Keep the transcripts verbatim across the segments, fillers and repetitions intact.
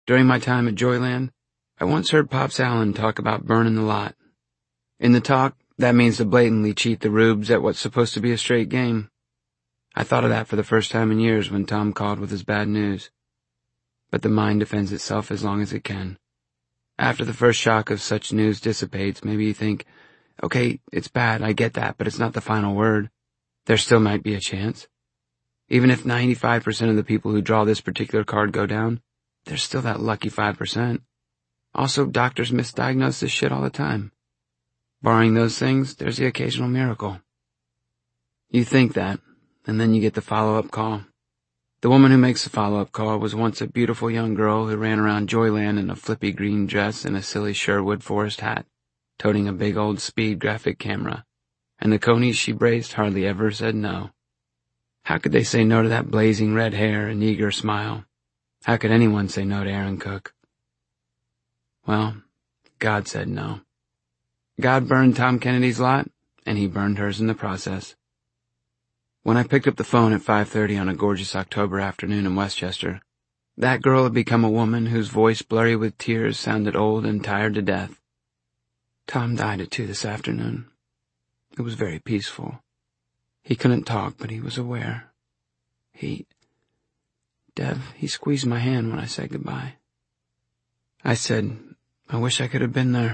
During my time at Joyland, I once heard Pops Allen talk about burning the lot. In the talk, that means to blatantly cheat the rubes at what's supposed to be a straight game. I thought of that for the first time in years when Tom called with his bad news. But the mind defends itself as long as it can. After the first shock of such news dissipates, maybe you think, okay, it's bad, I get that, but it's not the final word. There still might be a chance. Even if ninety-five percent of the people who draw this particular card go down, there's still that lucky five percent. Also, doctors misdiagnose this shit all the time. Barring those things, there's the occasional miracle. You think that, and then you get the follow-up call. The woman who makes the follow-up call was once a beautiful young girl who ran around Joyland in a flippy green dress and a silly Sherwood Forest hat, toting a big old speed graphic camera, and the conies she braced hardly ever said no. How could they say no to that blazing red hair and eager smile? How could anyone say no to Aaron Cook? Well, God said no. God burned Tom Kennedy's lot, and he burned hers in the process. When I picked up the phone at five thirty on a gorgeous October afternoon in Westchester, that girl had become a woman whose voice, blurry with tears, sounded old and tired to death. Tom died at two this afternoon. It was very peaceful. He couldn't talk, but he was aware. He... Dev, he squeezed my hand when I said goodbye. I said, I wish I could have been there.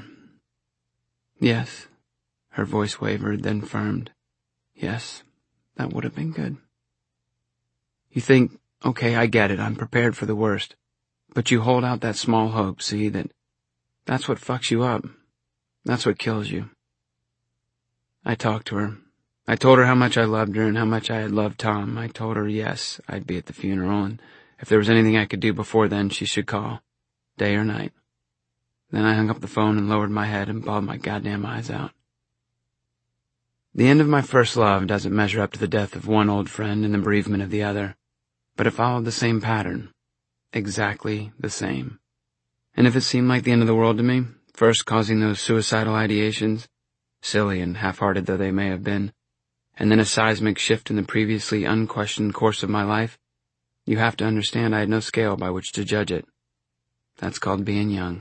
Yes. Her voice wavered, then firmed. Yes, that would have been good. You think, okay, I get it, I'm prepared for the worst. But you hold out that small hope, see, that that's what fucks you up. That's what kills you. I talked to her. I told her how much I loved her and how much I had loved Tom. I told her, yes, I'd be at the funeral, and if there was anything I could do before then, she should call, day or night. Then I hung up the phone and lowered my head and bawled my goddamn eyes out. The end of my first love doesn't measure up to the death of one old friend and the bereavement of the other, but it followed the same pattern. Exactly the same. And if it seemed like the end of the world to me, first causing those suicidal ideations, silly and half-hearted though they may have been, and then a seismic shift in the previously unquestioned course of my life, you have to understand I had no scale by which to judge it. That's called being young.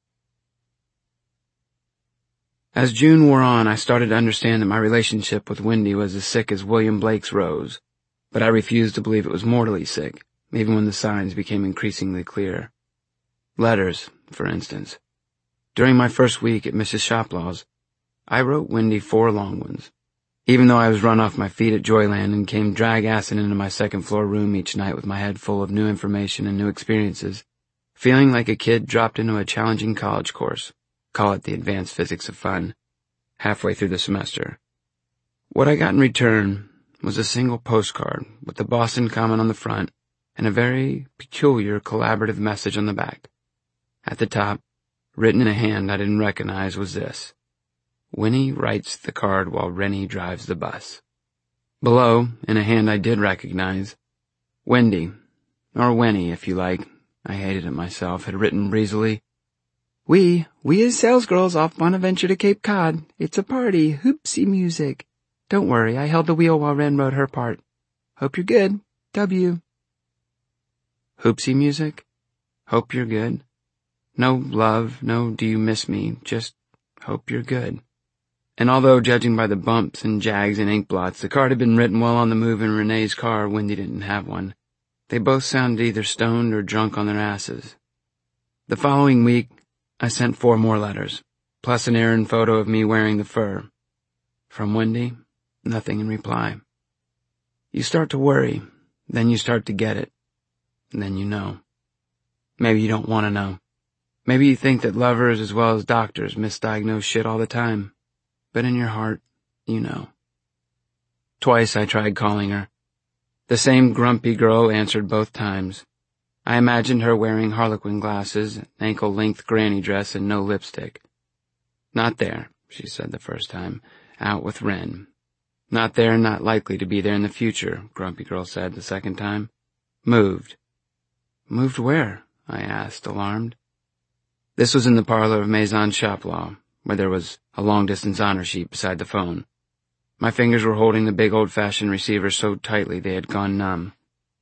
As June wore on, I started to understand that my relationship with Wendy was as sick as William Blake's rose, but I refused to believe it was mortally sick, even when the signs became increasingly clear. Letters, for instance. During my first week at Missus Shoplaw's, I wrote Wendy four long ones. Even though I was run off my feet at Joyland and came drag-assing into my second-floor room each night with my head full of new information and new experiences, feeling like a kid dropped into a challenging college course, call it the advanced physics of fun, halfway through the semester. What I got in return was a single postcard with the Boston Common on the front and a very peculiar collaborative message on the back. At the top, written in a hand I didn't recognize, was this: Winnie writes the card while Rennie drives the bus. Below, in a hand I did recognize, Wendy, or Wenny if you like, I hated it myself, had written breezily, We, we as sales girls off Bonaventure to Cape Cod. It's a party, hoopsie music. Don't worry, I held the wheel while Ren wrote her part. Hope you're good. W. Hoopsie music? Hope you're good? No love, no do you miss me, just hope you're good. And although, judging by the bumps and jags and ink blots, the card had been written while on the move in Renee's car, Wendy didn't have one. They both sounded either stoned or drunk on their asses. The following week, I sent four more letters, plus an errand photo of me wearing the fur. From Wendy, nothing in reply. You start to worry, then you start to get it, and then you know. Maybe you don't want to know. Maybe you think that lovers as well as doctors misdiagnose shit all the time. But in your heart, you know. Twice I tried calling her. The same grumpy girl answered both times. I imagined her wearing harlequin glasses, an ankle-length granny dress, and no lipstick. Not there, she said the first time. Out with Ren. Not there, not likely to be there in the future, grumpy girl said the second time. Moved. Moved where? I asked, alarmed. This was in the parlor of Maison Shoplaw, where there was a long-distance honor sheet beside the phone. My fingers were holding the big old-fashioned receiver so tightly they had gone numb.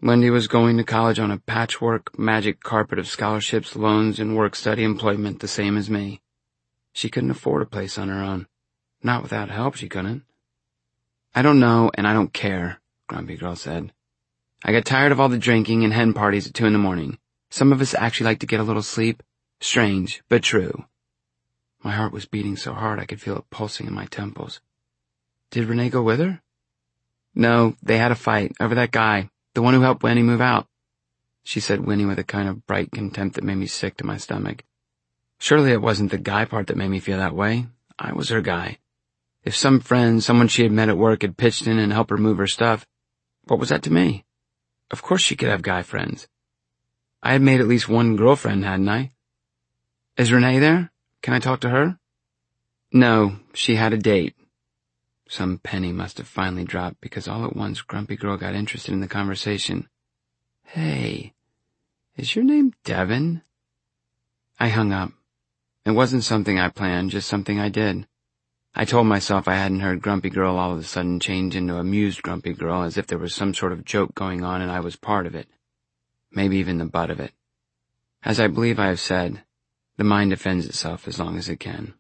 Wendy was going to college on a patchwork magic carpet of scholarships, loans, and work-study employment the same as me. She couldn't afford a place on her own. Not without help, she couldn't. I don't know, and I don't care, Grumpy Girl said. I got tired of all the drinking and hen parties at two in the morning. Some of us actually like to get a little sleep. Strange, but true. My heart was beating so hard I could feel it pulsing in my temples. Did Renee go with her? No, they had a fight over that guy, the one who helped Wendy move out. She said Winnie with a kind of bright contempt that made me sick to my stomach. Surely it wasn't the guy part that made me feel that way. I was her guy. If some friend, someone she had met at work, had pitched in and helped her move her stuff, what was that to me? Of course she could have guy friends. I had made at least one girlfriend, hadn't I? Is Renee there? Can I talk to her? No, she had a date. Some penny must have finally dropped because all at once Grumpy Girl got interested in the conversation. Hey, is your name Devin? I hung up. It wasn't something I planned, just something I did. I told myself I hadn't heard Grumpy Girl all of a sudden change into amused Grumpy Girl, as if there was some sort of joke going on and I was part of it. Maybe even the butt of it. As I believe I have said, the mind defends itself as long as it can.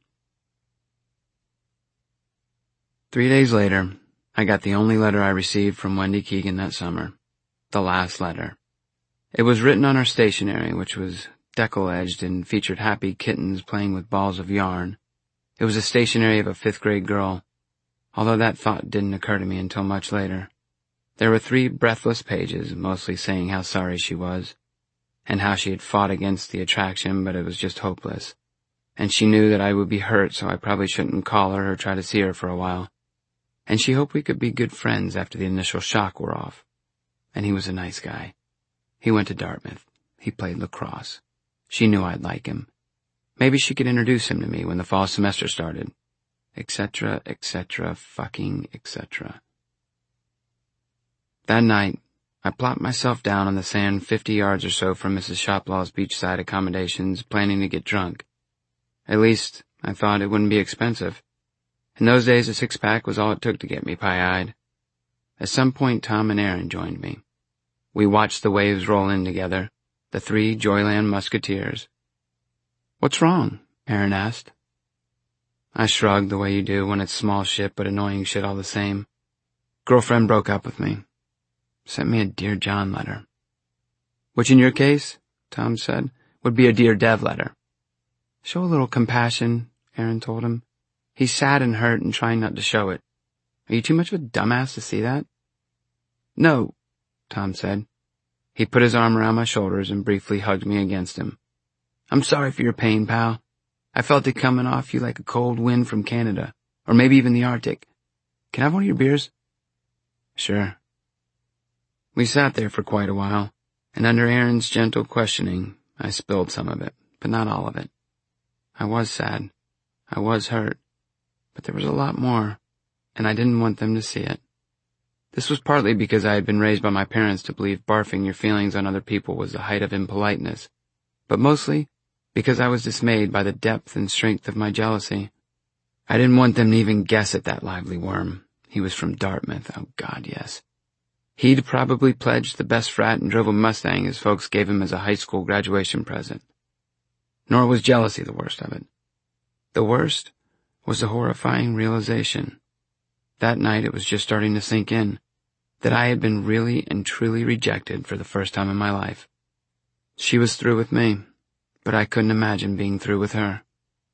Three days later, I got the only letter I received from Wendy Keegan that summer. The last letter. It was written on her stationery, which was deckle-edged and featured happy kittens playing with balls of yarn. It was a stationery of a fifth-grade girl, although that thought didn't occur to me until much later. There were three breathless pages, mostly saying how sorry she was, and how she had fought against the attraction, but it was just hopeless. And she knew that I would be hurt, so I probably shouldn't call her or try to see her for a while. And she hoped we could be good friends after the initial shock wore off. And he was a nice guy. He went to Dartmouth. He played lacrosse. She knew I'd like him. Maybe she could introduce him to me when the fall semester started. Etc., etc., fucking etc. That night, I plopped myself down on the sand fifty yards or so from Missus Shoplaw's beachside accommodations, planning to get drunk. At least, I thought it wouldn't be expensive. In those days, a six-pack was all it took to get me pie-eyed. At some point, Tom and Aaron joined me. We watched the waves roll in together, the three Joyland musketeers. What's wrong? Aaron asked. I shrugged the way you do when it's small shit but annoying shit all the same. Girlfriend broke up with me. Sent me a Dear John letter. Which in your case, Tom said, would be a Dear Dev letter. Show a little compassion, Aaron told him. He's sad and hurt and trying not to show it. Are you too much of a dumbass to see that? No, Tom said. He put his arm around my shoulders and briefly hugged me against him. I'm sorry for your pain, pal. I felt it coming off you like a cold wind from Canada, or maybe even the Arctic. Can I have one of your beers? Sure. We sat there for quite a while, and under Aaron's gentle questioning, I spilled some of it, but not all of it. I was sad. I was hurt. But there was a lot more, and I didn't want them to see it. This was partly because I had been raised by my parents to believe barfing your feelings on other people was the height of impoliteness, but mostly because I was dismayed by the depth and strength of my jealousy. I didn't want them to even guess at that lively worm. He was from Dartmouth. Oh, God, yes. He'd probably pledged the best frat and drove a Mustang his folks gave him as a high school graduation present. Nor was jealousy the worst of it. The worst was the horrifying realization. That night it was just starting to sink in, that I had been really and truly rejected for the first time in my life. She was through with me, but I couldn't imagine being through with her.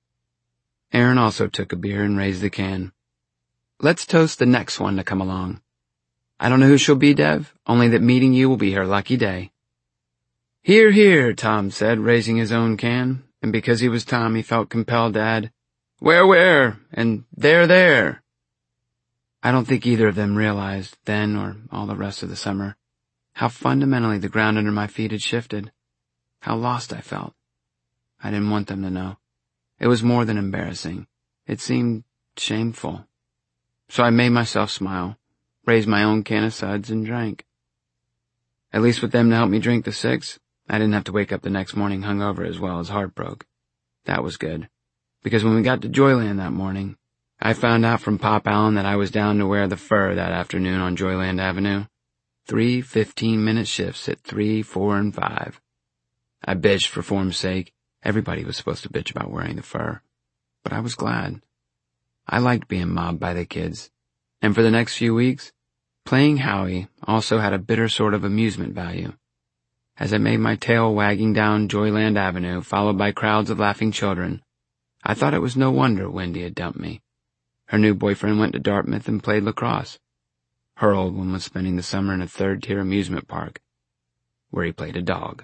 Aaron also took a beer and raised the can. Let's toast the next one to come along. I don't know who she'll be, Dev, only that meeting you will be her lucky day. Hear, hear, Tom said, raising his own can, and because he was Tom, he felt compelled to add, Where, where, and there, there. I don't think either of them realized, then or all the rest of the summer, how fundamentally the ground under my feet had shifted, how lost I felt. I didn't want them to know. It was more than embarrassing. It seemed shameful. So I made myself smile, raised my own can of suds, and drank. At least with them to help me drink the six, I didn't have to wake up the next morning hungover as well as heartbroken. That was good. Because when we got to Joyland that morning, I found out from Pop Allen that I was down to wear the fur that afternoon on Joyland Avenue. Three fifteen-minute shifts at three, four, and five. I bitched for form's sake. Everybody was supposed to bitch about wearing the fur. But I was glad. I liked being mobbed by the kids. And for the next few weeks, playing Howie also had a bitter sort of amusement value. As I made my tail wagging down Joyland Avenue, followed by crowds of laughing children, I thought it was no wonder Wendy had dumped me. Her new boyfriend went to Dartmouth and played lacrosse. Her old one was spending the summer in a third-tier amusement park, where he played a dog.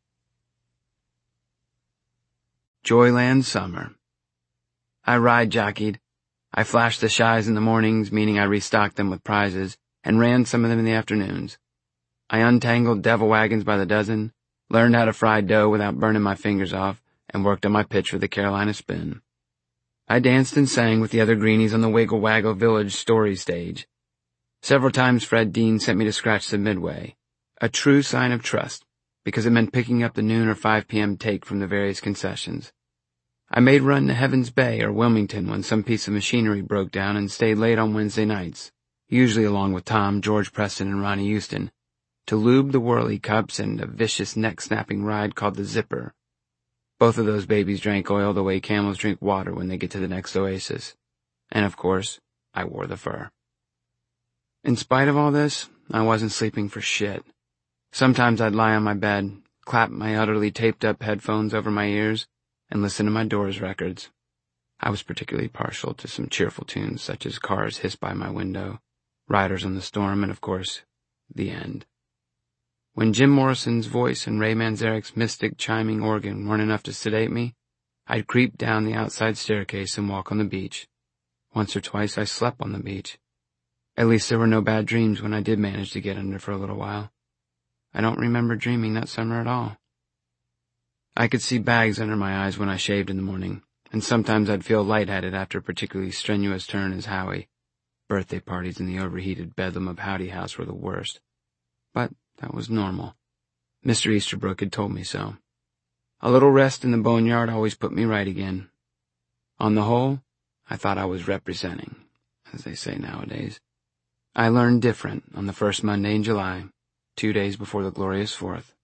Joyland Summer. I ride jockeyed. I flashed the shies in the mornings, meaning I restocked them with prizes, and ran some of them in the afternoons. I untangled devil wagons by the dozen, learned how to fry dough without burning my fingers off, and worked on my pitch for the Carolina Spin. I danced and sang with the other greenies on the Wiggle Waggle Village story stage. Several times Fred Dean sent me to scratch the midway, a true sign of trust, because it meant picking up the noon or five p.m. take from the various concessions. I made run to Heavens Bay or Wilmington when some piece of machinery broke down and stayed late on Wednesday nights, usually along with Tom, George Preston, and Ronnie Houston, to lube the whirly cups and a vicious neck-snapping ride called the Zipper. Both of those babies drank oil the way camels drink water when they get to the next oasis. And of course, I wore the fur. In spite of all this, I wasn't sleeping for shit. Sometimes I'd lie on my bed, clap my utterly taped-up headphones over my ears, and listen to my Doors records. I was particularly partial to some cheerful tunes such as Cars Hiss By My Window, Riders on the Storm, and of course, The End. When Jim Morrison's voice and Ray Manzarek's mystic chiming organ weren't enough to sedate me, I'd creep down the outside staircase and walk on the beach. Once or twice I slept on the beach. At least there were no bad dreams when I did manage to get under for a little while. I don't remember dreaming that summer at all. I could see bags under my eyes when I shaved in the morning, and sometimes I'd feel lightheaded after a particularly strenuous turn as Howie. Birthday parties in the overheated bedlam of Howdy House were the worst. But that was normal. Mister Easterbrook had told me so. A little rest in the boneyard always put me right again. On the whole, I thought I was representing, as they say nowadays. I learned different on the first Monday in July, two days before the glorious Fourth.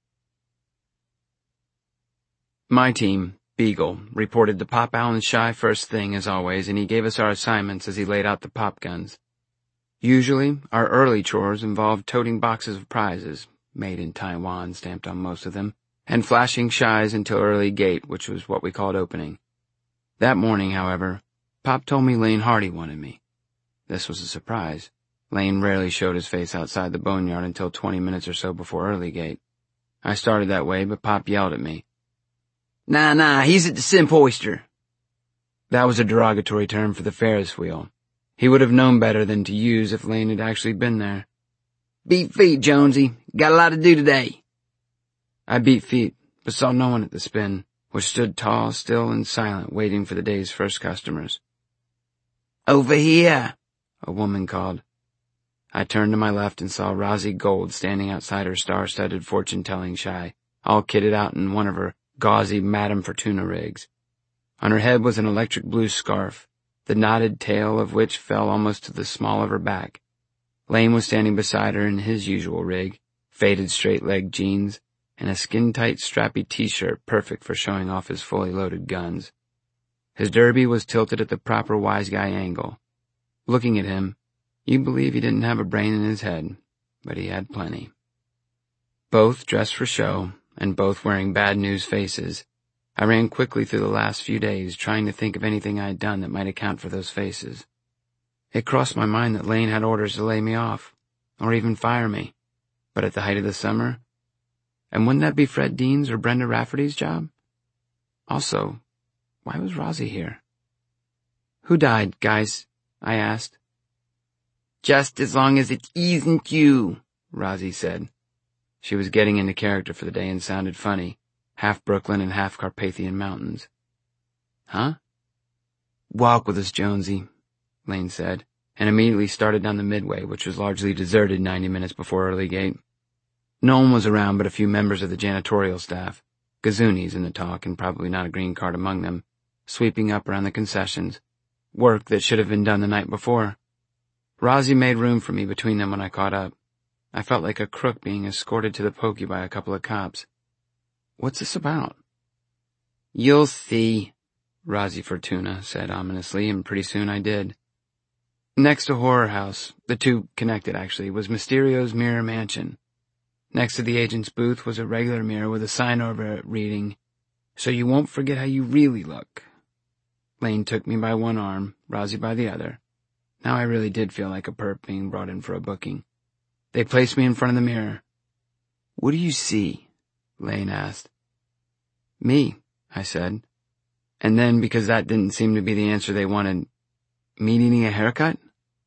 My team, Beagle, reported to Pop Allen's shy first thing as always, and he gave us our assignments as he laid out the pop guns. Usually, our early chores involved toting boxes of prizes, made in Taiwan stamped on most of them, and flashing shies until early gate, which was what we called opening. That morning, however, Pop told me Lane Hardy wanted me. This was a surprise. Lane rarely showed his face outside the boneyard until twenty minutes or so before early gate. I started that way, but Pop yelled at me. Nah, nah, he's at the Simp Oyster. That was a derogatory term for the Ferris wheel. He would have known better than to use if Lane had actually been there. Beat feet, Jonesy. Got a lot to do today. I beat feet, but saw no one at the Spin, which stood tall, still, and silent, waiting for the day's first customers. Over here, a woman called. I turned to my left and saw Rosie Gold standing outside her star-studded fortune-telling shy, all kitted out in one of her gauzy Madame Fortuna rigs. On her head was an electric blue scarf, the knotted tail of which fell almost to the small of her back. Lane was standing beside her in his usual rig, faded straight-legged jeans, and a skin-tight strappy t-shirt perfect for showing off his fully loaded guns. His derby was tilted at the proper wise guy angle. Looking at him, you'd believe he didn't have a brain in his head, but he had plenty. Both dressed for show, and both wearing bad news faces, I ran quickly through the last few days, trying to think of anything I'd done that might account for those faces. It crossed my mind that Lane had orders to lay me off, or even fire me, but at the height of the summer, and wouldn't that be Fred Dean's or Brenda Rafferty's job? Also, why was Rosie here? Who died, guys? I asked. Just as long as it isn't you, Rosie said. She was getting into character for the day and sounded funny, half Brooklyn and half Carpathian Mountains. Huh? Walk with us, Jonesy, Lane said, and immediately started down the midway, which was largely deserted ninety minutes before early gate. No one was around but a few members of the janitorial staff, gazoonis in the talk and probably not a green card among them, sweeping up around the concessions, work that should have been done the night before. Rosie made room for me between them when I caught up. I felt like a crook being escorted to the pokey by a couple of cops. What's this about? You'll see, Rosie Fortuna said ominously, and pretty soon I did. Next to Horror House, the two connected actually, was Mysterio's Mirror Mansion. Next to the agent's booth was a regular mirror with a sign over it reading, "So you won't forget how you really look." Lane took me by one arm, Rosie by the other. Now I really did feel like a perp being brought in for a booking. They placed me in front of the mirror. "What do you see?" Lane asked. "Me," I said. And then, because that didn't seem to be the answer they wanted, "Me needing a haircut?"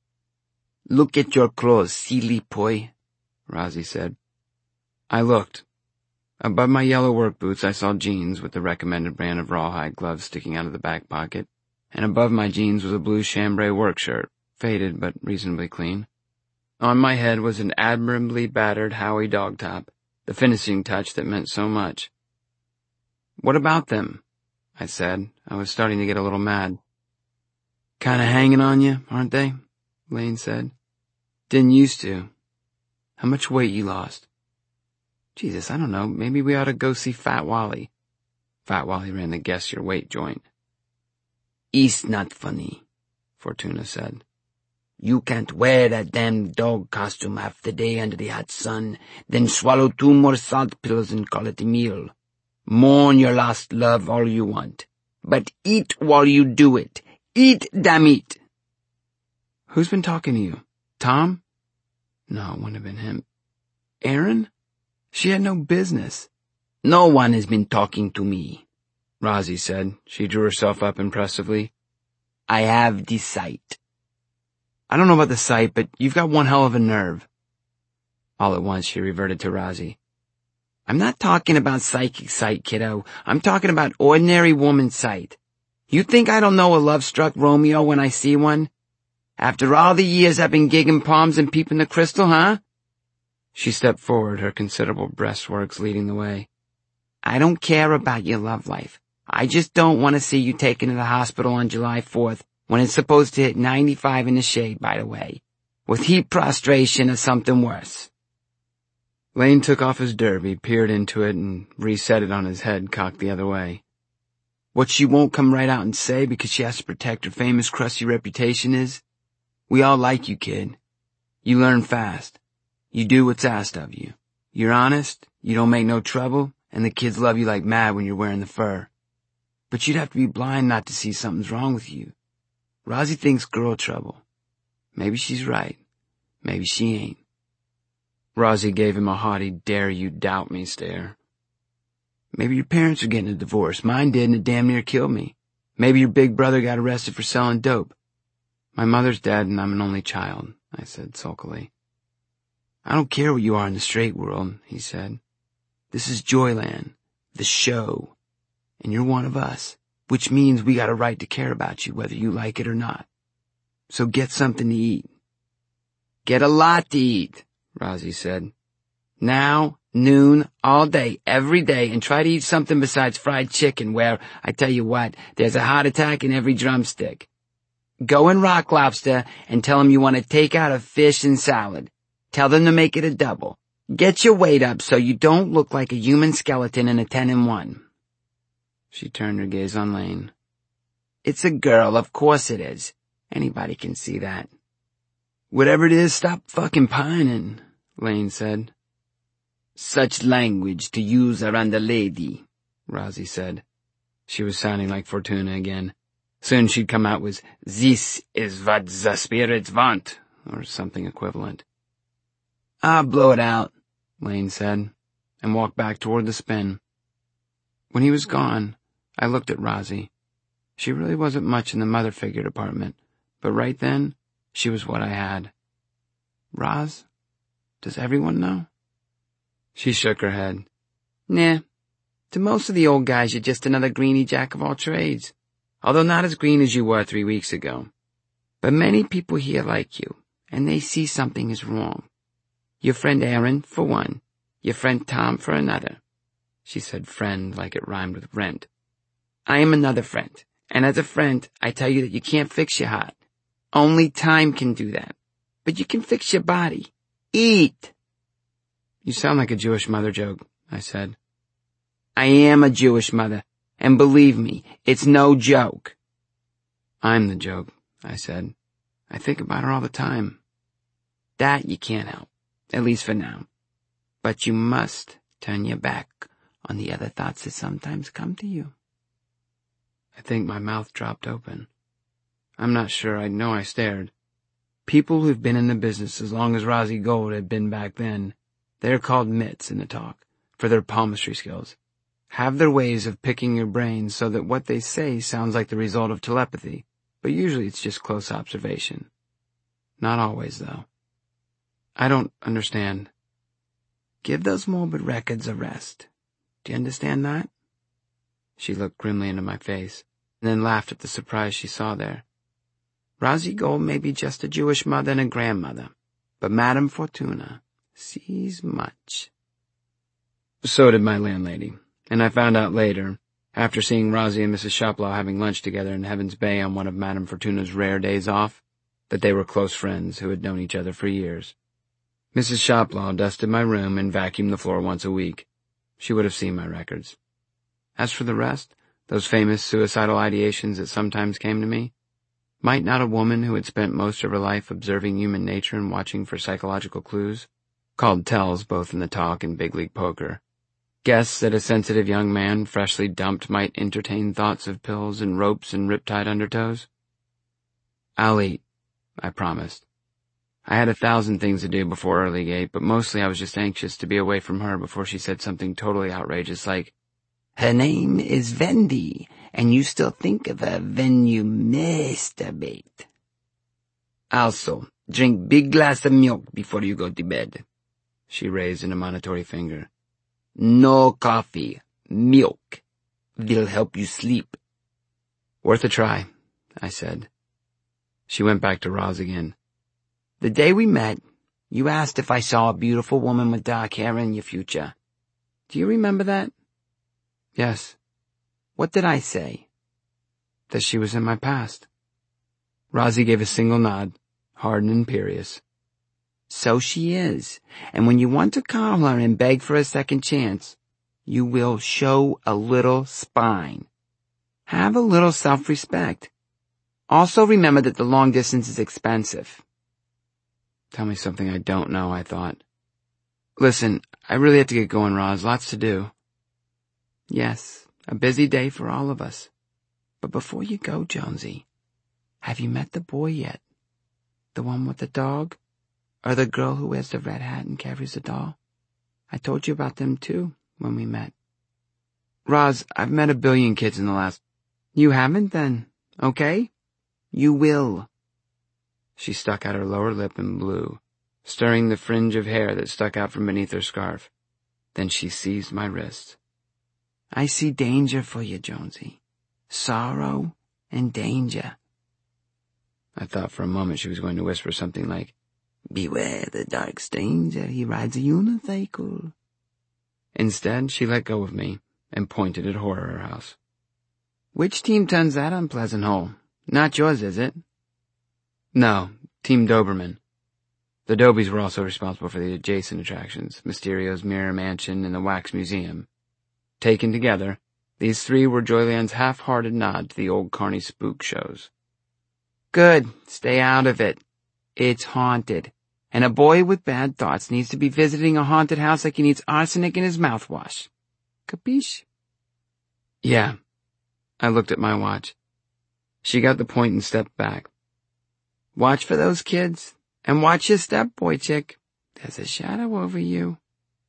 "Look at your clothes, silly boy," Rosie said. I looked. Above my yellow work boots I saw jeans with the recommended brand of rawhide gloves sticking out of the back pocket, and above my jeans was a blue chambray work shirt, faded but reasonably clean. On my head was an admirably battered Howie dog top, the finishing touch that meant so much. "What about them?" I said. I was starting to get a little mad. "Kinda hanging on you, aren't they?" Lane said. "Didn't used to. How much weight you lost?" Jesus, I don't know, maybe we ought to go see Fat Wally. Fat Wally ran the Guess Your Weight joint. "It's not funny," Fortuna said. "You can't wear that damn dog costume half the day under the hot sun, then swallow two more salt pills and call it a meal. Mourn your lost love all you want, but eat while you do it. Eat, damn it!" Who's been talking to you? Tom? No, it wouldn't have been him. Aaron? She had no business. "No one has been talking to me," Rosie said. She drew herself up impressively. "I have the sight." "I don't know about the sight, but you've got one hell of a nerve." All at once she reverted to Rosie. "I'm not talking about psychic sight, kiddo. I'm talking about ordinary woman sight. You think I don't know a love-struck Romeo when I see one? After all the years I've been gigging palms and peeping the crystal, huh?" She stepped forward, her considerable breastworks leading the way. "I don't care about your love life. I just don't want to see you taken to the hospital on July fourth, when it's supposed to hit ninety-five in the shade, by the way, with heat prostration or something worse." Lane took off his derby, peered into it, and reset it on his head, cocked the other way. "What she won't come right out and say because she has to protect her famous crusty reputation is, we all like you, kid. You learn fast. You do what's asked of you. You're honest, you don't make no trouble, and the kids love you like mad when you're wearing the fur. But you'd have to be blind not to see something's wrong with you. Rosie thinks girl trouble. Maybe she's right. Maybe she ain't." Rosie gave him a haughty dare you doubt me stare. "Maybe your parents are getting a divorce. Mine did, and it damn near killed me. Maybe your big brother got arrested for selling dope." "My mother's dead, and I'm an only child," I said sulkily. "I don't care what you are in the straight world," he said. "This is Joyland, the show, and you're one of us, which means we got a right to care about you whether you like it or not. So get something to eat." "Get a lot to eat," Rosie said. "Now, noon, all day, every day, and try to eat something besides fried chicken where, I tell you what, there's a heart attack in every drumstick. Go in Rock Lobster and tell them you want to take out a fish and salad. Tell them to make it a double. Get your weight up so you don't look like a human skeleton in a ten and one. She turned her gaze on Lane. "It's a girl, of course it is. Anybody can see that." "Whatever it is, stop fucking pining," Lane said. "Such language to use around a lady," Rosie said. She was sounding like Fortuna again. Soon she'd come out with, "This is what the spirits want," or something equivalent. "Ah, blow it out," Lane said, and walked back toward the spin. When he was gone, I looked at Rosie. She really wasn't much in the mother figure department, but right then, she was what I had. "Roz, does everyone know?" She shook her head. "Nah, to most of the old guys you're just another greenie jack of all trades, although not as green as you were three weeks ago. But many people here like you, and they see something is wrong. Your friend Aaron, for one. Your friend Tom, for another." She said friend like it rhymed with rent. "I am another friend, and as a friend, I tell you that you can't fix your heart. Only time can do that. But you can fix your body. Eat. You sound like a Jewish mother joke, I said. I am a Jewish mother, and believe me, it's no joke. I'm the joke, I said. I think about her all the time. That you can't help, at least for now. But you must turn your back on the other thoughts that sometimes come to you. I think my mouth dropped open. I'm not sure I know I stared. People who've been in the business as long as Rosie Gold had been back then, they're called mits in the talk, for their palmistry skills. Have their ways of picking your brains so that what they say sounds like the result of telepathy, but usually it's just close observation. Not always, though. I don't understand. Give those morbid records a rest. Do you understand that? She looked grimly into my face, and then laughed at the surprise she saw there. Rosie Gold may be just a Jewish mother and a grandmother, but Madame Fortuna sees much. So did my landlady, and I found out later, after seeing Rosie and Missus Shoplow having lunch together in Heaven's Bay on one of Madame Fortuna's rare days off, that they were close friends who had known each other for years. Missus Shoplow dusted my room and vacuumed the floor once a week. She would have seen my records. As for the rest, those famous suicidal ideations that sometimes came to me, might not a woman who had spent most of her life observing human nature and watching for psychological clues, called tells both in the talk and big league poker, guess that a sensitive young man freshly dumped might entertain thoughts of pills and ropes and riptide undertows? I'll eat, I promised. I had a thousand things to do before Earlygate, but mostly I was just anxious to be away from her before she said something totally outrageous like, Her name is Vendy, and you still think of her when you masturbate. Also, drink big glass of milk before you go to bed. She raised an admonitory finger. No coffee, milk. Will help you sleep. Worth a try, I said. She went back to Roz again. The day we met, you asked if I saw a beautiful woman with dark hair in your future. Do you remember that? Yes. What did I say? That she was in my past. Rosie gave a single nod, hard and imperious. So she is, and when you want to call her and beg for a second chance, you will show a little spine. Have a little self-respect. Also remember that the long distance is expensive. Tell me something I don't know, I thought. Listen, I really have to get going, Roz. Lots to do. Yes, a busy day for all of us. But before you go, Jonesy, have you met the boy yet? The one with the dog? Or the girl who wears the red hat and carries the doll? I told you about them, too, when we met. Roz, I've met a billion kids in the last... You haven't, then, okay? You will. She stuck out her lower lip and blew, stirring the fringe of hair that stuck out from beneath her scarf. Then she seized my wrist. I see danger for you, Jonesy. Sorrow and danger. I thought for a moment she was going to whisper something like, Beware the dark stranger, he rides a unicycle. Instead, she let go of me and pointed at Horror House. Which team turns that unpleasant hole? Not yours, is it? No, Team Doberman. The Dobies were also responsible for the adjacent attractions, Mysterio's Mirror Mansion and the Wax Museum. Taken together, these three were Joyland's half-hearted nod to the old Carney spook shows. Good, stay out of it. It's haunted, and a boy with bad thoughts needs to be visiting a haunted house like he needs arsenic in his mouthwash. Capiche? Yeah. I looked at my watch. She got the point and stepped back. Watch for those kids, and watch your step, boy chick. There's a shadow over you.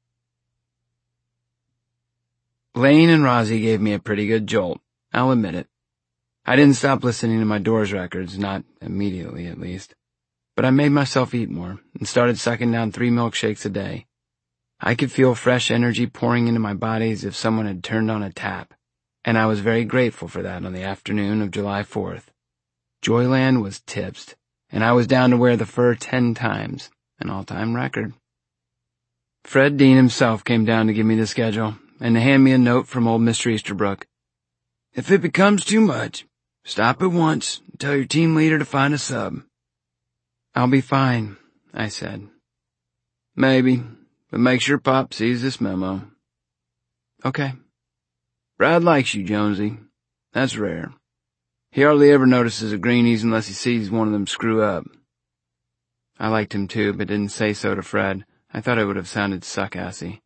Lane and Rosie gave me a pretty good jolt, I'll admit it. I didn't stop listening to my Doors records, not immediately at least. But I made myself eat more, and started sucking down three milkshakes a day. I could feel fresh energy pouring into my body as if someone had turned on a tap, and I was very grateful for that on the afternoon of July fourth. Joyland was tipsed, and I was down to wear the fur ten times, an all-time record. Fred Dean himself came down to give me the schedule, and to hand me a note from old Mister Easterbrook. If it becomes too much, stop at once and tell your team leader to find a sub. I'll be fine, I said. Maybe, but make sure Pop sees this memo. Okay. Brad likes you, Jonesy. That's rare. He hardly ever notices the greenies unless he sees one of them screw up. I liked him too, but didn't say so to Fred. I thought it would have sounded suck-assy.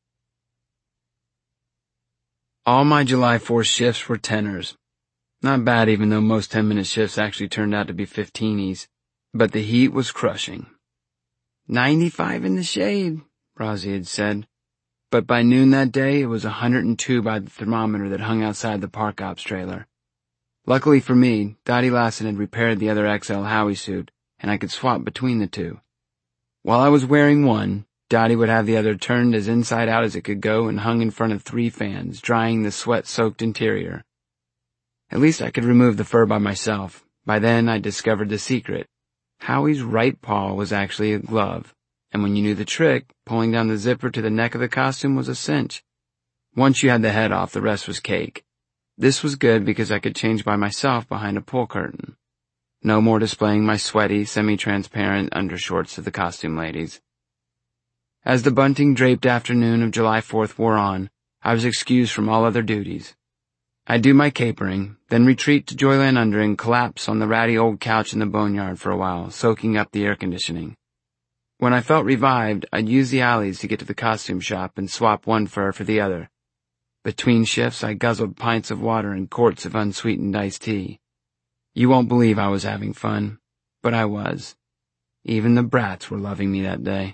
All my July fourth shifts were tenors. Not bad, even though most ten-minute shifts actually turned out to be fifteenies. But the heat was crushing. ninety-five in the shade, Rosie had said. But by noon that day, it was one hundred two by the thermometer that hung outside the park ops trailer. Luckily for me, Dottie Lassen had repaired the other X L Howie suit, and I could swap between the two. While I was wearing one, Dottie would have the other turned as inside out as it could go and hung in front of three fans, drying the sweat-soaked interior. At least I could remove the fur by myself. By then, I discovered the secret. Howie's right paw was actually a glove, and when you knew the trick, pulling down the zipper to the neck of the costume was a cinch. Once you had the head off, the rest was cake. This was good because I could change by myself behind a pull curtain. No more displaying my sweaty, semi-transparent undershorts to the costume ladies. As the bunting-draped afternoon of July fourth wore on, I was excused from all other duties. I'd do my capering, then retreat to Joyland Under and collapse on the ratty old couch in the boneyard for a while, soaking up the air conditioning. When I felt revived, I'd use the alleys to get to the costume shop and swap one fur for the other. Between shifts, I guzzled pints of water and quarts of unsweetened iced tea. You won't believe I was having fun, but I was. Even the brats were loving me that day.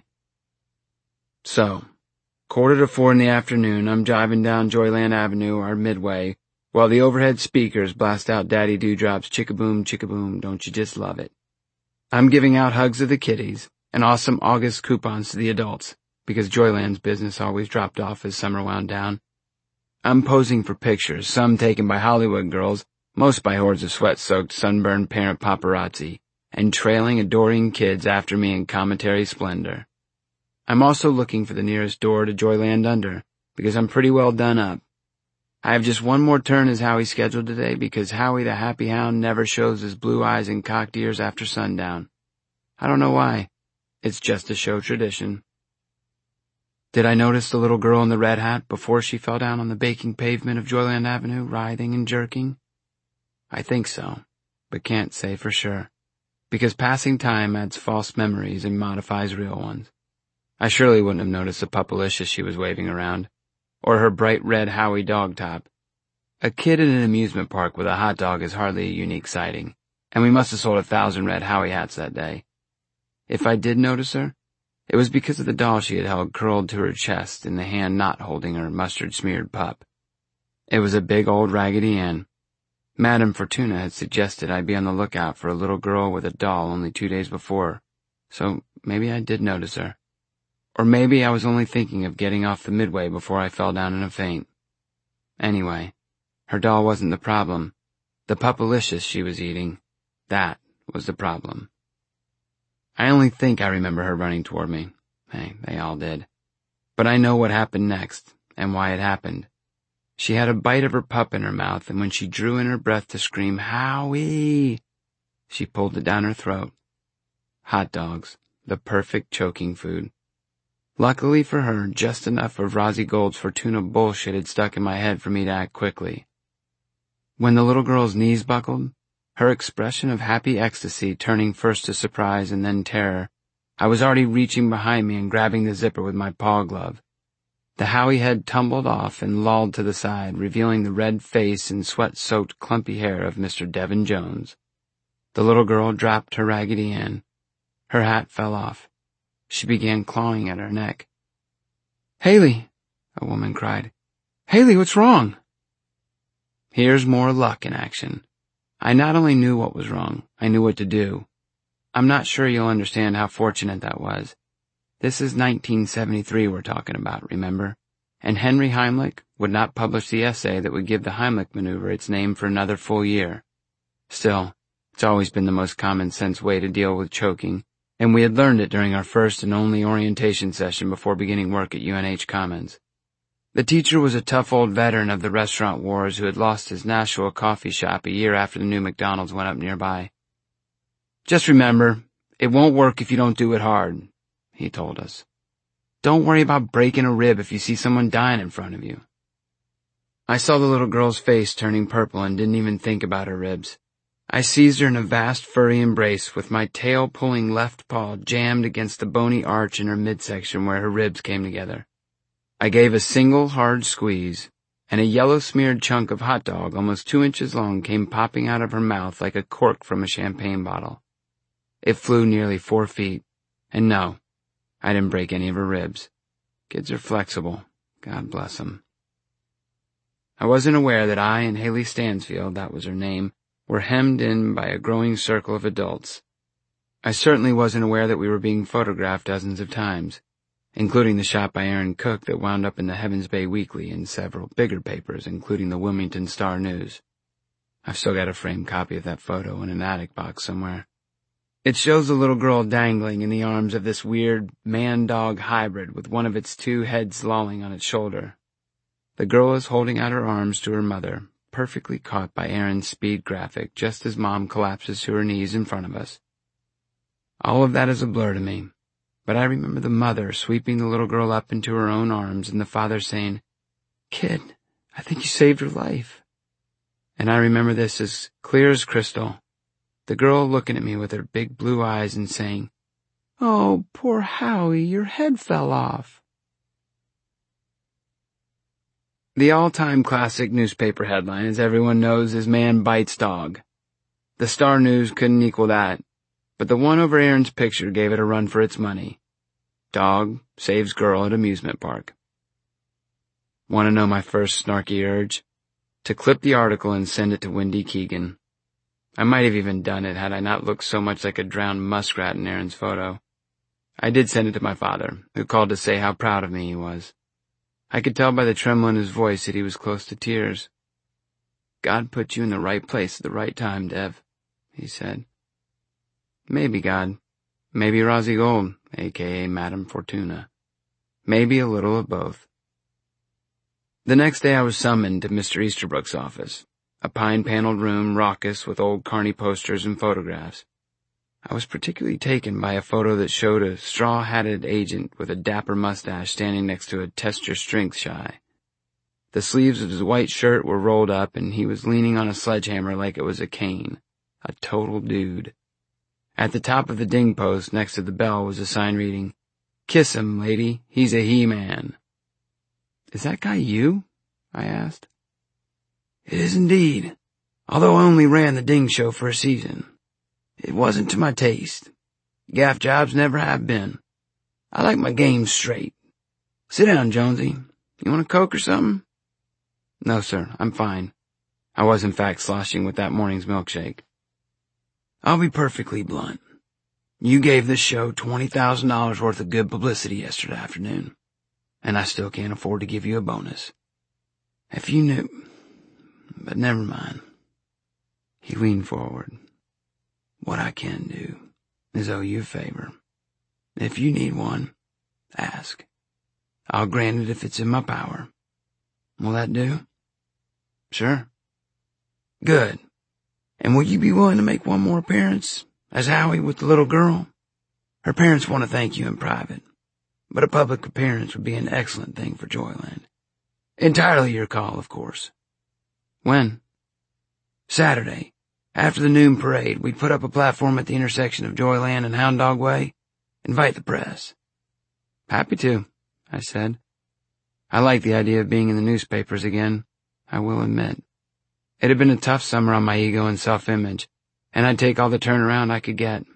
So, quarter to four in the afternoon, I'm driving down Joyland Avenue, our midway, while the overhead speakers blast out Daddy Dewdrop's Chickaboom, Chickaboom, don't you just love it. I'm giving out hugs to the kiddies and awesome August coupons to the adults, because Joyland's business always dropped off as summer wound down. I'm posing for pictures, some taken by Hollywood girls, most by hordes of sweat-soaked, sunburned parent paparazzi, and trailing adoring kids after me in commentary splendor. I'm also looking for the nearest door to Joyland Under, because I'm pretty well done up. I have just one more turn as Howie scheduled today, because Howie the Happy Hound never shows his blue eyes and cocked ears after sundown. I don't know why. It's just a show tradition. Did I notice the little girl in the red hat before she fell down on the baking pavement of Joyland Avenue, writhing and jerking? I think so, but can't say for sure, because passing time adds false memories and modifies real ones. I surely wouldn't have noticed the pupilicious she was waving around, or her bright red Howie dog top. A kid in an amusement park with a hot dog is hardly a unique sighting, and we must have sold a thousand red Howie hats that day. If I did notice her, it was because of the doll she had held curled to her chest in the hand not holding her mustard-smeared pup. It was a big old Raggedy Ann. Madame Fortuna had suggested I be on the lookout for a little girl with a doll only two days before, so maybe I did notice her. Or maybe I was only thinking of getting off the midway before I fell down in a faint. Anyway, her doll wasn't the problem. The pupilicious she was eating, that was the problem. I only think I remember her running toward me. Hey, they all did. But I know what happened next, and why it happened. She had a bite of her pup in her mouth, and when she drew in her breath to scream, "Howie!" she pulled it down her throat. Hot dogs, the perfect choking food. Luckily for her, just enough of Rosie Gold's Fortuna bullshit had stuck in my head for me to act quickly. When the little girl's knees buckled, her expression of happy ecstasy turning first to surprise and then terror, I was already reaching behind me and grabbing the zipper with my paw glove. The Howie head tumbled off and lolled to the side, revealing the red face and sweat-soaked clumpy hair of Mister Devin Jones. The little girl dropped her Raggedy Ann. Her hat fell off. She began clawing at her neck. "Haley!" a woman cried. "Haley, what's wrong?" Here's more luck in action. I not only knew what was wrong, I knew what to do. I'm not sure you'll understand how fortunate that was. This is nineteen seventy-three we're talking about, remember? And Henry Heimlich would not publish the essay that would give the Heimlich maneuver its name for another full year. Still, it's always been the most common-sense way to deal with choking, and we had learned it during our first and only orientation session before beginning work at U N H Commons. The teacher was a tough old veteran of the restaurant wars who had lost his Nashua coffee shop a year after the new McDonald's went up nearby. "Just remember, it won't work if you don't do it hard," he told us. Don't worry about breaking a rib if you see someone dying in front of you. I saw the little girl's face turning purple and didn't even think about her ribs. I seized her in a vast furry embrace with my tail-pulling left paw jammed against the bony arch in her midsection where her ribs came together. I gave a single hard squeeze, and a yellow-smeared chunk of hot dog almost two inches long came popping out of her mouth like a cork from a champagne bottle. It flew nearly four feet, and no, I didn't break any of her ribs. Kids are flexible. God bless them. I wasn't aware that I and Haley Stansfield, that was her name, were hemmed in by a growing circle of adults. I certainly wasn't aware that we were being photographed dozens of times, including the shot by Aaron Cook that wound up in the Heavens Bay Weekly and several bigger papers, including the Wilmington Star News. I've still got a framed copy of that photo in an attic box somewhere. It shows a little girl dangling in the arms of this weird man-dog hybrid with one of its two heads lolling on its shoulder. The girl is holding out her arms to her mother, perfectly caught by Aaron's speed graphic just as Mom collapses to her knees in front of us. All of that is a blur to me, but I remember the mother sweeping the little girl up into her own arms and the father saying, "Kid, I think you saved her life." And I remember this as clear as crystal, the girl looking at me with her big blue eyes and saying, "Oh, poor Howie, your head fell off." The all-time classic newspaper headline, as everyone knows, is "Man Bites Dog." The Star News couldn't equal that, but the one over Aaron's picture gave it a run for its money. Dog saves girl at amusement park. Want to know my first snarky urge? To clip the article and send it to Wendy Keegan. I might have even done it had I not looked so much like a drowned muskrat in Aaron's photo. I did send it to my father, who called to say how proud of me he was. I could tell by the tremble in his voice that he was close to tears. "God put you in the right place at the right time, Dev," he said. Maybe God. Maybe Rosie Gold, a k a. Madame Fortuna. Maybe a little of both. The next day I was summoned to Mister Easterbrook's office, a pine-paneled room raucous with old Carney posters and photographs. I was particularly taken by a photo that showed a straw-hatted agent with a dapper mustache standing next to a test your strength shy. The sleeves of his white shirt were rolled up and he was leaning on a sledgehammer like it was a cane. A total dude. At the top of the ding post next to the bell was a sign reading, "Kiss him, lady, he's a he-man." "Is that guy you?" I asked. "It is indeed, although I only ran the ding show for a season. It wasn't to my taste. Gaff jobs never have been. I like my games straight. Sit down, Jonesy. You want a Coke or something?" "No, sir, I'm fine." I was in fact sloshing with that morning's milkshake. "I'll be perfectly blunt. You gave this show twenty thousand dollars worth of good publicity yesterday afternoon, and I still can't afford to give you a bonus. If you knew... But never mind." He leaned forward. "What I can do is owe you a favor. If you need one, ask. I'll grant it if it's in my power. Will that do?" "Sure." "Good. And will you be willing to make one more appearance, as Howie with the little girl? Her parents want to thank you in private, but a public appearance would be an excellent thing for Joyland. Entirely your call, of course." "When?" "Saturday. After the noon parade, we put up a platform at the intersection of Joyland and Hound Dog Way. Invite the press." "Happy to," I said. I liked the idea of being in the newspapers again, I will admit. It had been a tough summer on my ego and self-image, and I'd take all the turnaround I could get.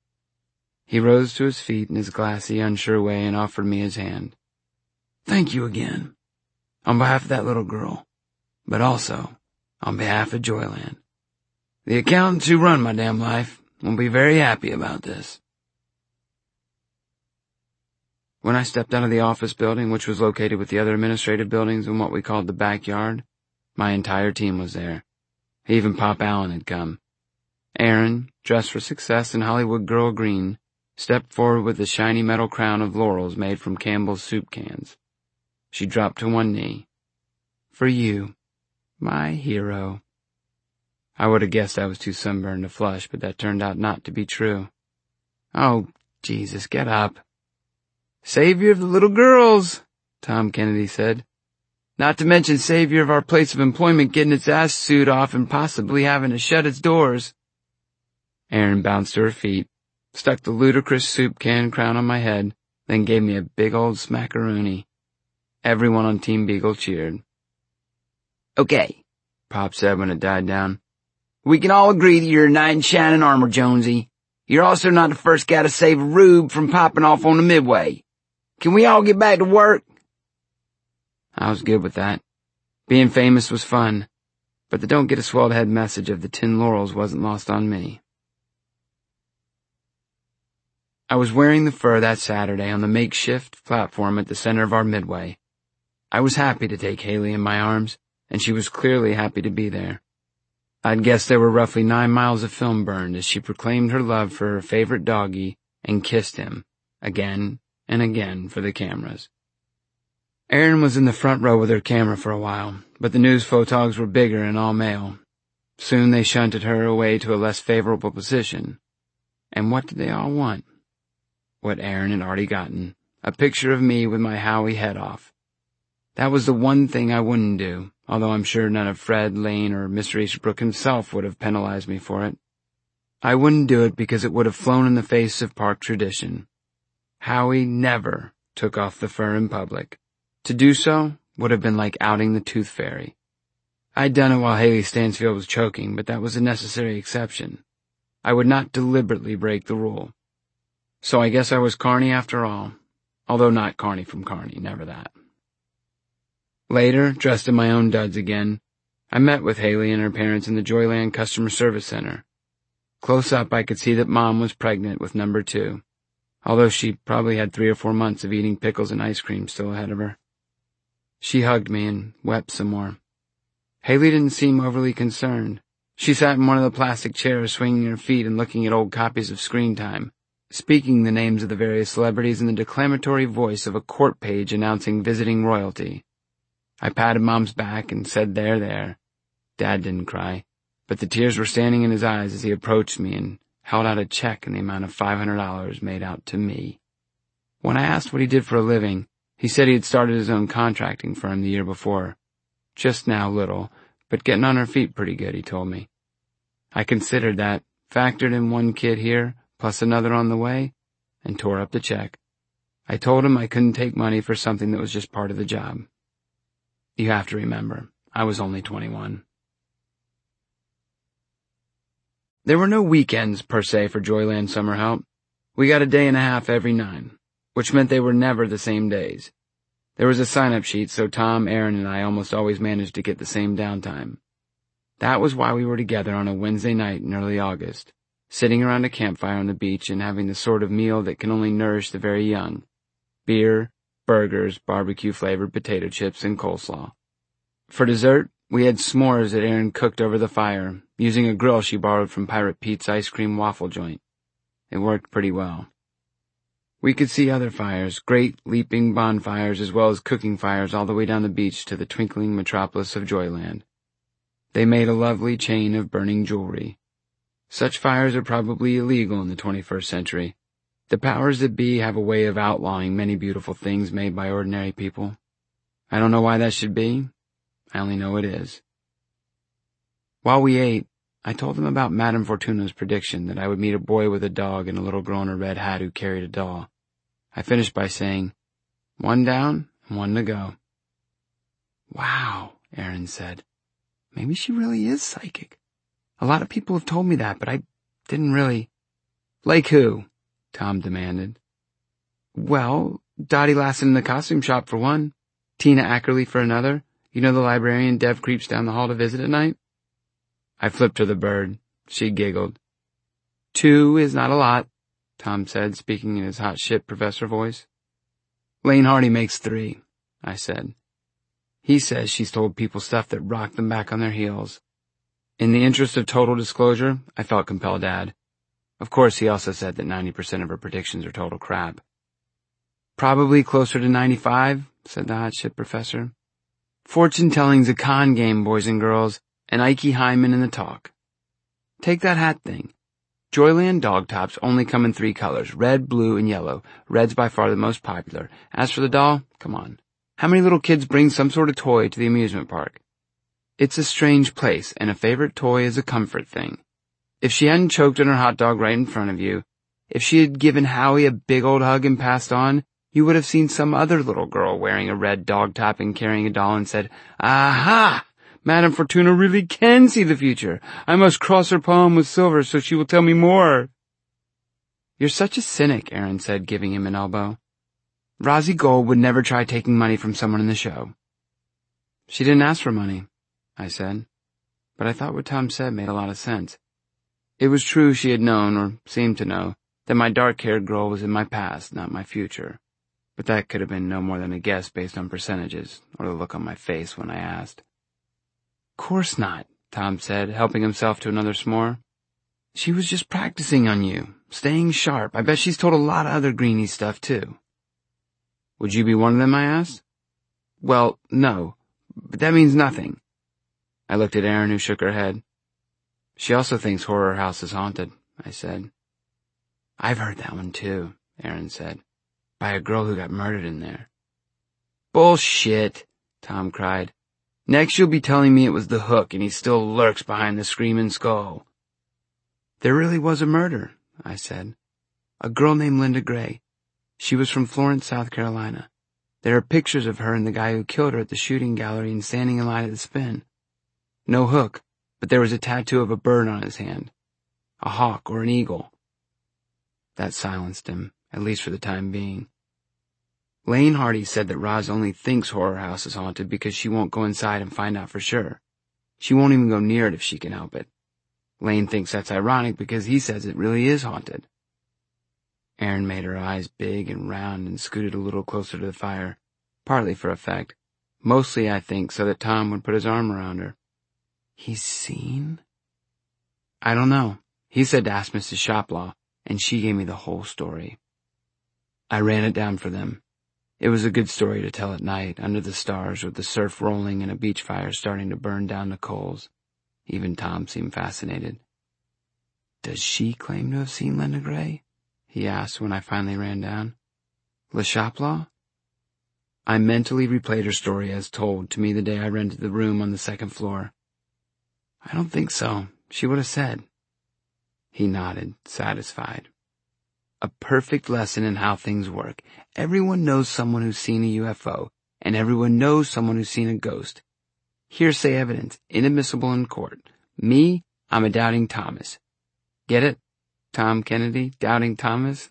He rose to his feet in his glassy, unsure way and offered me his hand. "Thank you again, on behalf of that little girl, but also on behalf of Joyland. The accountants who run my damn life will be very happy about this." When I stepped out of the office building, which was located with the other administrative buildings in what we called the backyard, my entire team was there. Even Pop Allen had come. Aaron, dressed for success in Hollywood girl green, stepped forward with the shiny metal crown of laurels made from Campbell's soup cans. She dropped to one knee. "For you, my hero." I would have guessed I was too sunburned to flush, but that turned out not to be true. "Oh, Jesus, get up." Savior of the little girls, Tom Kennedy said. Not to mention savior of our place of employment getting its ass sewed off and possibly having to shut its doors. Erin bounced to her feet, stuck the ludicrous soup can crown on my head, then gave me a big old smackaroonie. Everyone on Team Beagle cheered. Okay, Pop said when it died down. We can all agree that you're a knight in shining armor, Jonesy. You're also not the first guy to save a rube from popping off on the midway. Can we all get back to work? I was good with that. Being famous was fun, but the don't get a swelled head message of the tin laurels wasn't lost on me. I was wearing the fur that Saturday on the makeshift platform at the center of our midway. I was happy to take Haley in my arms, and she was clearly happy to be there. I'd guess there were roughly nine miles of film burned as she proclaimed her love for her favorite doggie and kissed him, again and again for the cameras. Erin was in the front row with her camera for a while, but the news photogs were bigger and all male. Soon they shunted her away to a less favorable position. And what did they all want? What Erin had already gotten, a picture of me with my Howie head off. That was the one thing I wouldn't do, although I'm sure none of Fred, Lane, or Mister Easterbrook himself would have penalized me for it. I wouldn't do it because it would have flown in the face of park tradition. Howie never took off the fur in public. To do so would have been like outing the Tooth Fairy. I'd done it while Haley Stansfield was choking, but that was a necessary exception. I would not deliberately break the rule. So I guess I was Carney after all, although not Carney from Carney, never that. Later, dressed in my own duds again, I met with Haley and her parents in the Joyland Customer Service Center. Close up, I could see that Mom was pregnant with number two, although she probably had three or four months of eating pickles and ice cream still ahead of her. She hugged me and wept some more. Haley didn't seem overly concerned. She sat in one of the plastic chairs swinging her feet and looking at old copies of Screen Time, speaking the names of the various celebrities in the declamatory voice of a court page announcing visiting royalty. I patted Mom's back and said, there, there. Dad didn't cry, but the tears were standing in his eyes as he approached me and held out a check in the amount of five hundred dollars made out to me. When I asked what he did for a living, he said he had started his own contracting firm the year before. Just now little, but getting on her feet pretty good, he told me. I considered that, factored in one kid here, plus another on the way, and tore up the check. I told him I couldn't take money for something that was just part of the job. You have to remember, I was only twenty-one. There were no weekends, per se, for Joyland Summer Help. We got a day and a half every nine, which meant they were never the same days. There was a sign-up sheet, so Tom, Erin, and I almost always managed to get the same downtime. That was why we were together on a Wednesday night in early August, sitting around a campfire on the beach and having the sort of meal that can only nourish the very young. Beer, burgers, barbecue-flavored potato chips, and coleslaw. For dessert, we had s'mores that Erin cooked over the fire, using a grill she borrowed from Pirate Pete's ice cream waffle joint. It worked pretty well. We could see other fires, great leaping bonfires as well as cooking fires all the way down the beach to the twinkling metropolis of Joyland. They made a lovely chain of burning jewelry. Such fires are probably illegal in the twenty-first century. The powers that be have a way of outlawing many beautiful things made by ordinary people. I don't know why that should be. I only know it is. While we ate, I told them about Madame Fortuna's prediction that I would meet a boy with a dog and a little girl in a red hat who carried a doll. I finished by saying, one down and one to go. Wow, Erin said. Maybe she really is psychic. A lot of people have told me that, but I didn't really. Like who? Tom demanded. Well, Dottie Lassen in the costume shop for one. Tina Ackerley for another. You know the librarian Dev creeps down the hall to visit at night? I flipped her the bird. She giggled. Two is not a lot, Tom said, speaking in his hot shit professor voice. Lane Hardy makes three, I said. He says she's told people stuff that rocked them back on their heels. In the interest of total disclosure, I felt compelled to add. Of course, he also said that ninety percent of her predictions are total crap. Probably closer to ninety-five, said the hot shit professor. Fortune-telling's a con game, boys and girls, and Ike Hyman in the talk. Take that hat thing. Joyland dog tops only come in three colors, red, blue, and yellow. Red's by far the most popular. As for the doll, come on. How many little kids bring some sort of toy to the amusement park? It's a strange place, and a favorite toy is a comfort thing. If she hadn't choked on her hot dog right in front of you, if she had given Howie a big old hug and passed on, you would have seen some other little girl wearing a red dog top and carrying a doll and said, "Aha! Madame Fortuna really can see the future. I must cross her palm with silver so she will tell me more." "You're such a cynic," Aaron said, giving him an elbow. "Rosie Gold would never try taking money from someone in the show." "She didn't ask for money," I said, but I thought what Tom said made a lot of sense. It was true she had known, or seemed to know, that my dark-haired girl was in my past, not my future. But that could have been no more than a guess based on percentages, or the look on my face when I asked. "Course not," Tom said, helping himself to another s'more. "She was just practicing on you, staying sharp. I bet she's told a lot of other greenie stuff, too." "Would you be one of them?" I asked. "Well, no, but that means nothing." I looked at Erin, who shook her head. "She also thinks Horror House is haunted," I said. "I've heard that one, too," Erin said, "by a girl who got murdered in there." "Bullshit," Tom cried. "Next you'll be telling me it was the Hook and he still lurks behind the screaming skull." "There really was a murder," I said. "A girl named Linda Gray. She was from Florence, South Carolina. There are pictures of her and the guy who killed her at the shooting gallery and standing in line at the Spin. No Hook, but there was a tattoo of a bird on his hand. A hawk or an eagle." That silenced him, at least for the time being. "Lane Hardy said that Roz only thinks Horror House is haunted because she won't go inside and find out for sure. She won't even go near it if she can help it. Lane thinks that's ironic because he says it really is haunted." Erin made her eyes big and round and scooted a little closer to the fire, partly for effect, mostly, I think, so that Tom would put his arm around her. "He's seen?" "I don't know. He said to ask Missus Shoplaw, and she gave me the whole story." I ran it down for them. It was a good story to tell at night, under the stars, with the surf rolling and a beach fire starting to burn down the coals. Even Tom seemed fascinated. "Does she claim to have seen Linda Gray?" he asked when I finally ran down. "Le Shoplaw?" I mentally replayed her story as told to me the day I rented the room on the second floor. "I don't think so. She would have said." He nodded, satisfied. "A perfect lesson in how things work. Everyone knows someone who's seen a U F O, and everyone knows someone who's seen a ghost. Hearsay evidence, inadmissible in court. Me, I'm a doubting Thomas. Get it? Tom Kennedy, doubting Thomas?"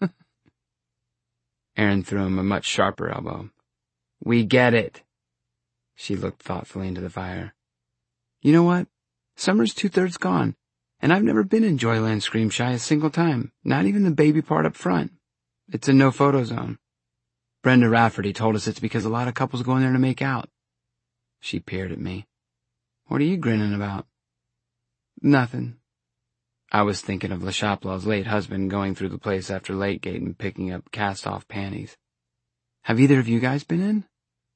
Erin threw him a much sharper elbow. "We get it." She looked thoughtfully into the fire. "You know what? Summer's two-thirds gone, and I've never been in Joyland Screamshy a single time, not even the baby part up front. It's a no-photo zone. Brenda Rafferty told us it's because a lot of couples go in there to make out." She peered at me. "What are you grinning about?" "Nothing." I was thinking of Le Shoplaw's late husband going through the place after Lategate and picking up cast-off panties. "Have either of you guys been in?"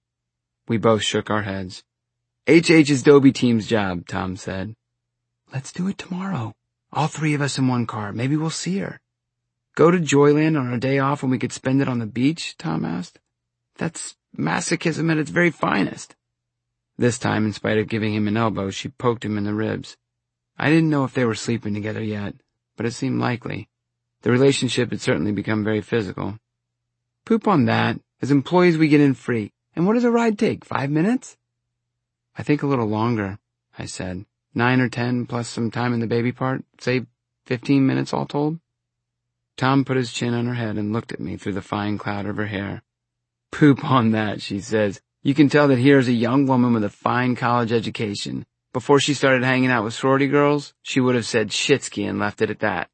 We both shook our heads. H H's Dobie team's job," Tom said. "Let's do it tomorrow. All three of us in one car. Maybe we'll see her." "Go to Joyland on our day off when we could spend it on the beach?" Tom asked. "That's masochism at its very finest." This time, in spite of giving him an elbow, she poked him in the ribs. I didn't know if they were sleeping together yet, but it seemed likely. The relationship had certainly become very physical. "Poop on that. As employees we get in free. And what does a ride take, five minutes?" "I think a little longer," I said. Nine or ten, plus some time in the baby part, say fifteen minutes all told." Tom put his chin on her head and looked at me through the fine cloud of her hair. "Poop on that," she says. "You can tell that here's a young woman with a fine college education. Before she started hanging out with sorority girls, she would have said shitsky and left it at that.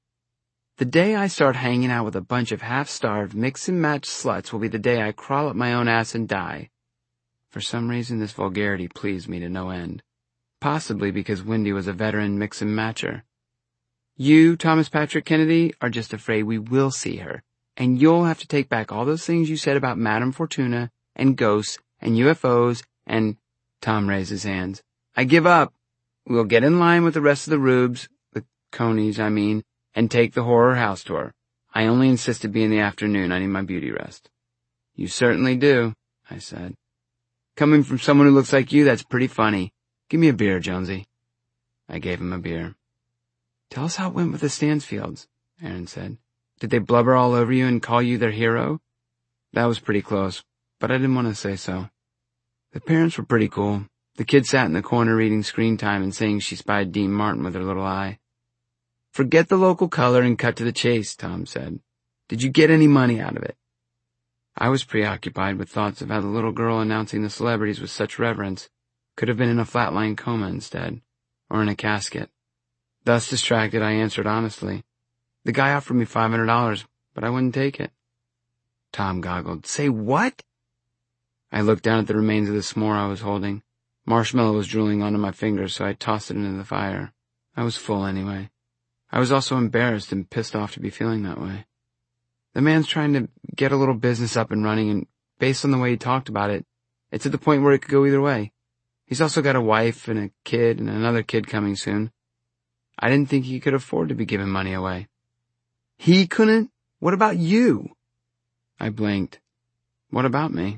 The day I start hanging out with a bunch of half-starved, mix-and-match sluts will be the day I crawl up my own ass and die." For some reason, this vulgarity pleased me to no end. Possibly because Wendy was a veteran mix-and-matcher. "You, Thomas Patrick Kennedy, are just afraid we will see her, and you'll have to take back all those things you said about Madame Fortuna, and ghosts, and U F Os, and—" Tom raised his hands. "I give up. We'll get in line with the rest of the rubes, the conies, I mean, and take the horror house tour. I only insist it be in the afternoon. I need my beauty rest. You certainly do, I said. Coming from someone who looks like you, that's pretty funny. Give me a beer, Jonesy. I gave him a beer. Tell us how it went with the Stansfields, Aaron said. Did they blubber all over you and call you their hero? That was pretty close, but I didn't want to say so. The parents were pretty cool. The kid sat in the corner reading Screen Time and saying she spied Dean Martin with her little eye. Forget the local color and cut to the chase, Tom said. Did you get any money out of it? I was preoccupied with thoughts of how the little girl announcing the celebrities with such reverence could have been in a flatline coma instead, or in a casket. Thus distracted, I answered honestly. The guy offered me five hundred dollars, but I wouldn't take it. Tom goggled. Say what? I looked down at the remains of the s'more I was holding. Marshmallow was drooling onto my fingers, so I tossed it into the fire. I was full anyway. I was also embarrassed and pissed off to be feeling that way. The man's trying to get a little business up and running, and based on the way he talked about it, it's at the point where it could go either way. He's also got a wife and a kid and another kid coming soon. I didn't think he could afford to be giving money away. He couldn't? What about you? I blinked. What about me?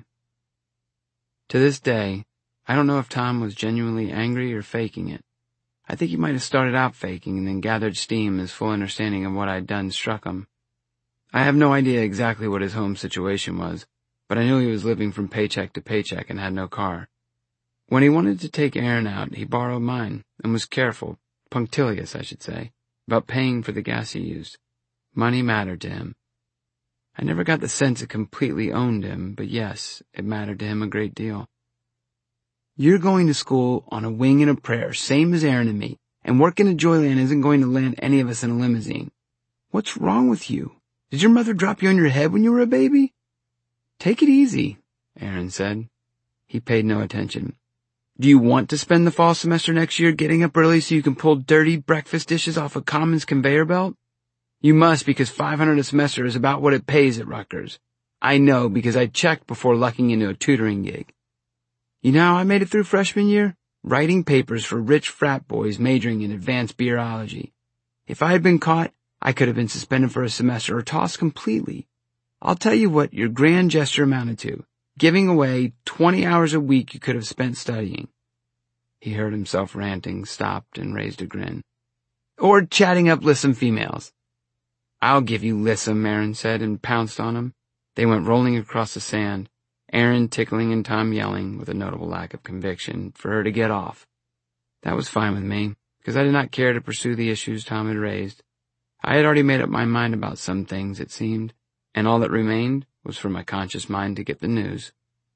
To this day, I don't know if Tom was genuinely angry or faking it. I think he might have started out faking and then gathered steam as full understanding of what I'd done struck him. I have no idea exactly what his home situation was, but I knew he was living from paycheck to paycheck and had no car. When he wanted to take Aaron out, he borrowed mine and was careful, punctilious, I should say, about paying for the gas he used. Money mattered to him. I never got the sense it completely owned him, but yes, it mattered to him a great deal. You're going to school on a wing and a prayer, same as Aaron and me, and working at Joyland isn't going to land any of us in a limousine. What's wrong with you? Did your mother drop you on your head when you were a baby? Take it easy, Aaron said. He paid no attention. Do you want to spend the fall semester next year getting up early so you can pull dirty breakfast dishes off a Commons conveyor belt? You must, because five hundred dollars a semester is about what it pays at Rutgers. I know because I checked before lucking into a tutoring gig. You know how I made it through freshman year? Writing papers for rich frat boys majoring in advanced beerology. If I had been caught, I could have been suspended for a semester or tossed completely. I'll tell you what your grand gesture amounted to. Giving away twenty hours a week you could have spent studying. He heard himself ranting, stopped, and raised a grin. Or chatting up lissom females. I'll give you lissom, Aaron said, and pounced on him. They went rolling across the sand, Aaron tickling and Tom yelling, with a notable lack of conviction, for her to get off. That was fine with me, because I did not care to pursue the issues Tom had raised. I had already made up my mind about some things, it seemed, and all that remained was for my conscious mind to get the news.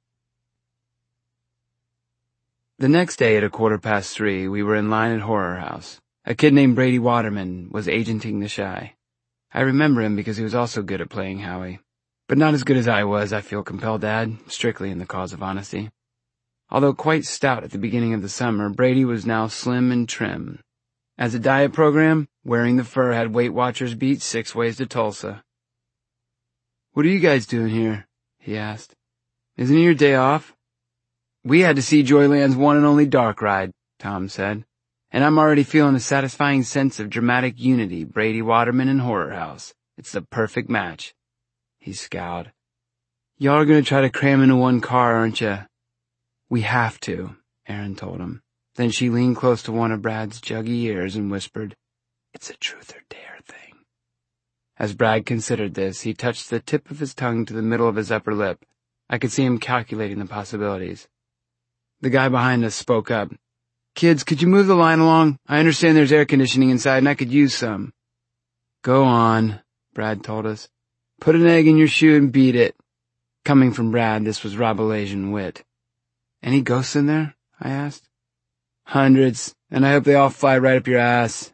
The next day at a quarter past three, we were in line at Horror House. A kid named Brady Waterman was agenting the Shy. I remember him because he was also good at playing Howie. But not as good as I was, I feel compelled to add, strictly in the cause of honesty. Although quite stout at the beginning of the summer, Brady was now slim and trim. As a diet program, wearing the fur had Weight Watchers beat six ways to Tulsa. What are you guys doing here? He asked. Isn't it your day off? We had to see Joyland's one and only dark ride, Tom said. And I'm already feeling a satisfying sense of dramatic unity, Brady Waterman and Horror House. It's the perfect match. He scowled. Y'all are going to try to cram into one car, aren't you? We have to, Aaron told him. Then she leaned close to one of Brad's juggy ears and whispered, It's a truth or dare thing. As Brad considered this, he touched the tip of his tongue to the middle of his upper lip. I could see him calculating the possibilities. The guy behind us spoke up. Kids, could you move the line along? I understand there's air conditioning inside and I could use some. Go on, Brad told us. Put an egg in your shoe and beat it. Coming from Brad, this was Rabelasian wit. Any ghosts in there? I asked. Hundreds, and I hope they all fly right up your ass.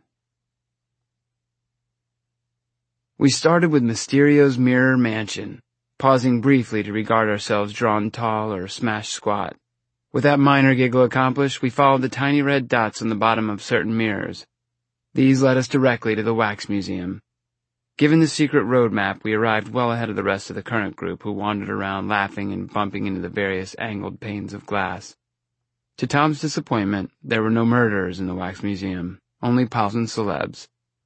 We started with Mysterio's Mirror Mansion, pausing briefly to regard ourselves drawn tall or smashed squat. With that minor giggle accomplished, we followed the tiny red dots on the bottom of certain mirrors. These led us directly to the Wax Museum. Given the secret road map, we arrived well ahead of the rest of the current group who wandered around laughing and bumping into the various angled panes of glass. To Tom's disappointment, there were no murderers in the Wax Museum, only pals and celebs.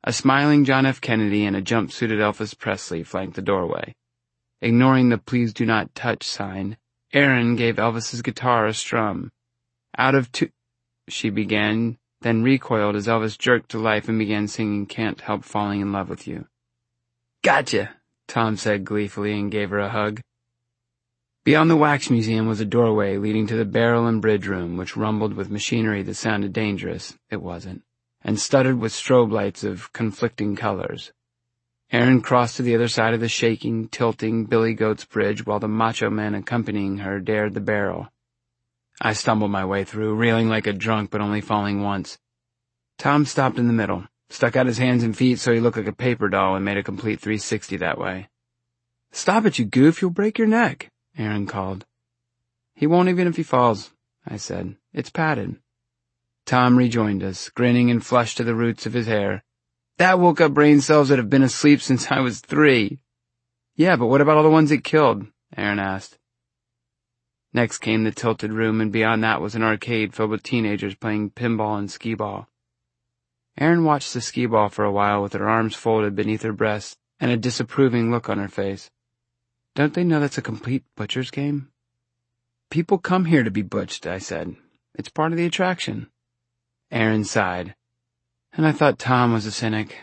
A smiling John F. Kennedy and a jumpsuited Elvis Presley flanked the doorway. Ignoring the "Please do not touch" sign, Erin gave Elvis's guitar a strum. Out of two, she began, then recoiled as Elvis jerked to life and began singing Can't Help Falling in Love with You. Gotcha, Tom said gleefully and gave her a hug. Beyond the wax museum was a doorway leading to the barrel and bridge room, which rumbled with machinery that sounded dangerous. It wasn't. And studded with strobe lights of conflicting colors. Erin crossed to the other side of the shaking, tilting Billy Goat's bridge while the macho men accompanying her dared the barrel. I stumbled my way through, reeling like a drunk but only falling once. Tom stopped in the middle, stuck out his hands and feet so he looked like a paper doll and made a complete three sixty that way. Stop it, you goof, you'll break your neck, Erin called. He won't even if he falls, I said. It's padded. Tom rejoined us, grinning and flushed to the roots of his hair. That woke up brain cells that have been asleep since I was three. Yeah, but what about all the ones it killed? Erin asked. Next came the tilted room, and beyond that was an arcade filled with teenagers playing pinball and skee-ball. Erin watched the skee-ball for a while with her arms folded beneath her breast and a disapproving look on her face. Don't they know that's a complete butcher's game? People come here to be butched, I said. It's part of the attraction. Erin sighed. And I thought Tom was a cynic.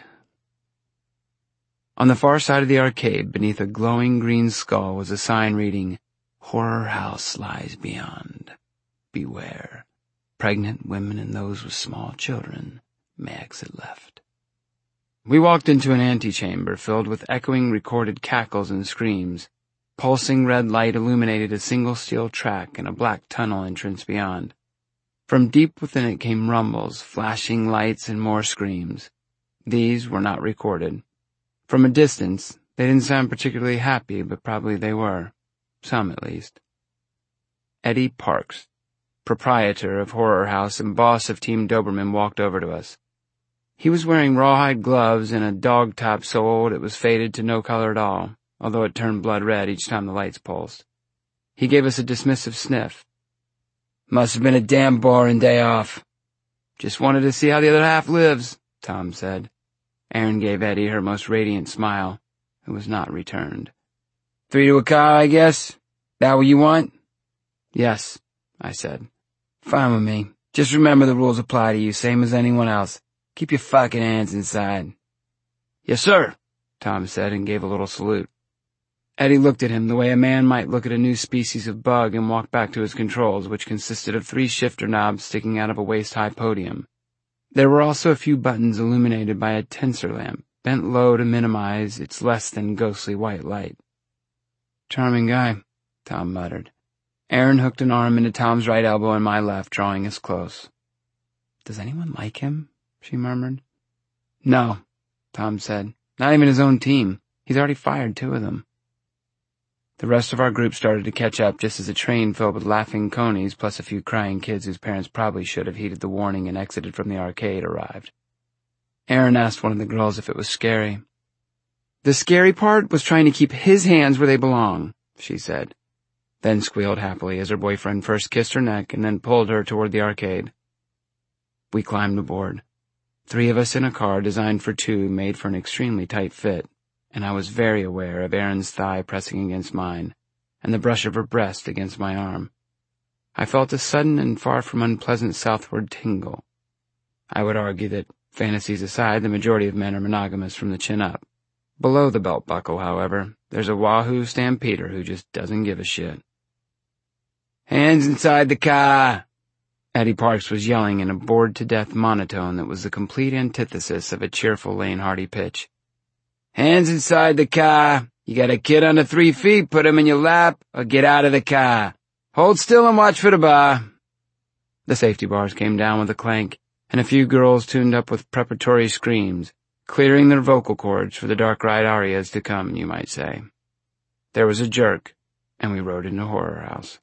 On the far side of the arcade, beneath a glowing green skull, was a sign reading, Horror House lies beyond. Beware. Pregnant women and those with small children may exit left. We walked into an antechamber filled with echoing recorded cackles and screams. Pulsing red light illuminated a single steel track and a black tunnel entrance beyond. From deep within it came rumbles, flashing lights, and more screams. These were not recorded. From a distance, they didn't sound particularly happy, but probably they were. Some, at least. Eddie Parks, proprietor of Horror House and boss of Team Doberman, walked over to us. He was wearing rawhide gloves and a dog top so old it was faded to no color at all, although it turned blood red each time the lights pulsed. He gave us a dismissive sniff. Must have been a damn boring day off. Just wanted to see how the other half lives, Tom said. Erin gave Eddie her most radiant smile. It was not returned. Three to a car, I guess? That what you want? Yes, I said. Fine with me. Just remember the rules apply to you, same as anyone else. Keep your fucking hands inside. Yes, sir, Tom said and gave a little salute. Eddie looked at him the way a man might look at a new species of bug and walked back to his controls, which consisted of three shifter knobs sticking out of a waist-high podium. There were also a few buttons illuminated by a tensor lamp, bent low to minimize its less than ghostly white light. Charming guy, Tom muttered. Erin hooked an arm into Tom's right elbow and my left, drawing us close. Does anyone like him? She murmured. No, Tom said. Not even his own team. He's already fired two of them. The rest of our group started to catch up just as a train filled with laughing conies plus a few crying kids whose parents probably should have heeded the warning and exited from the arcade arrived. Erin asked one of the girls if it was scary. The scary part was trying to keep his hands where they belong, she said, then squealed happily as her boyfriend first kissed her neck and then pulled her toward the arcade. We climbed aboard. Three of us in a car designed for two made for an extremely tight fit, and I was very aware of Erin's thigh pressing against mine, and the brush of her breast against my arm. I felt a sudden and far from unpleasant southward tingle. I would argue that, fantasies aside, the majority of men are monogamous from the chin up. Below the belt buckle, however, there's a wahoo stampeder who just doesn't give a shit. Hands inside the car! Eddie Parks was yelling in a bored-to-death monotone that was the complete antithesis of a cheerful Lane Hardy pitch. Hands inside the car. You got a kid under three feet, put him in your lap, or get out of the car. Hold still and watch for the bar. The safety bars came down with a clank, and a few girls tuned up with preparatory screams, clearing their vocal cords for the dark ride arias to come, you might say. There was a jerk, and we rode into Horror House.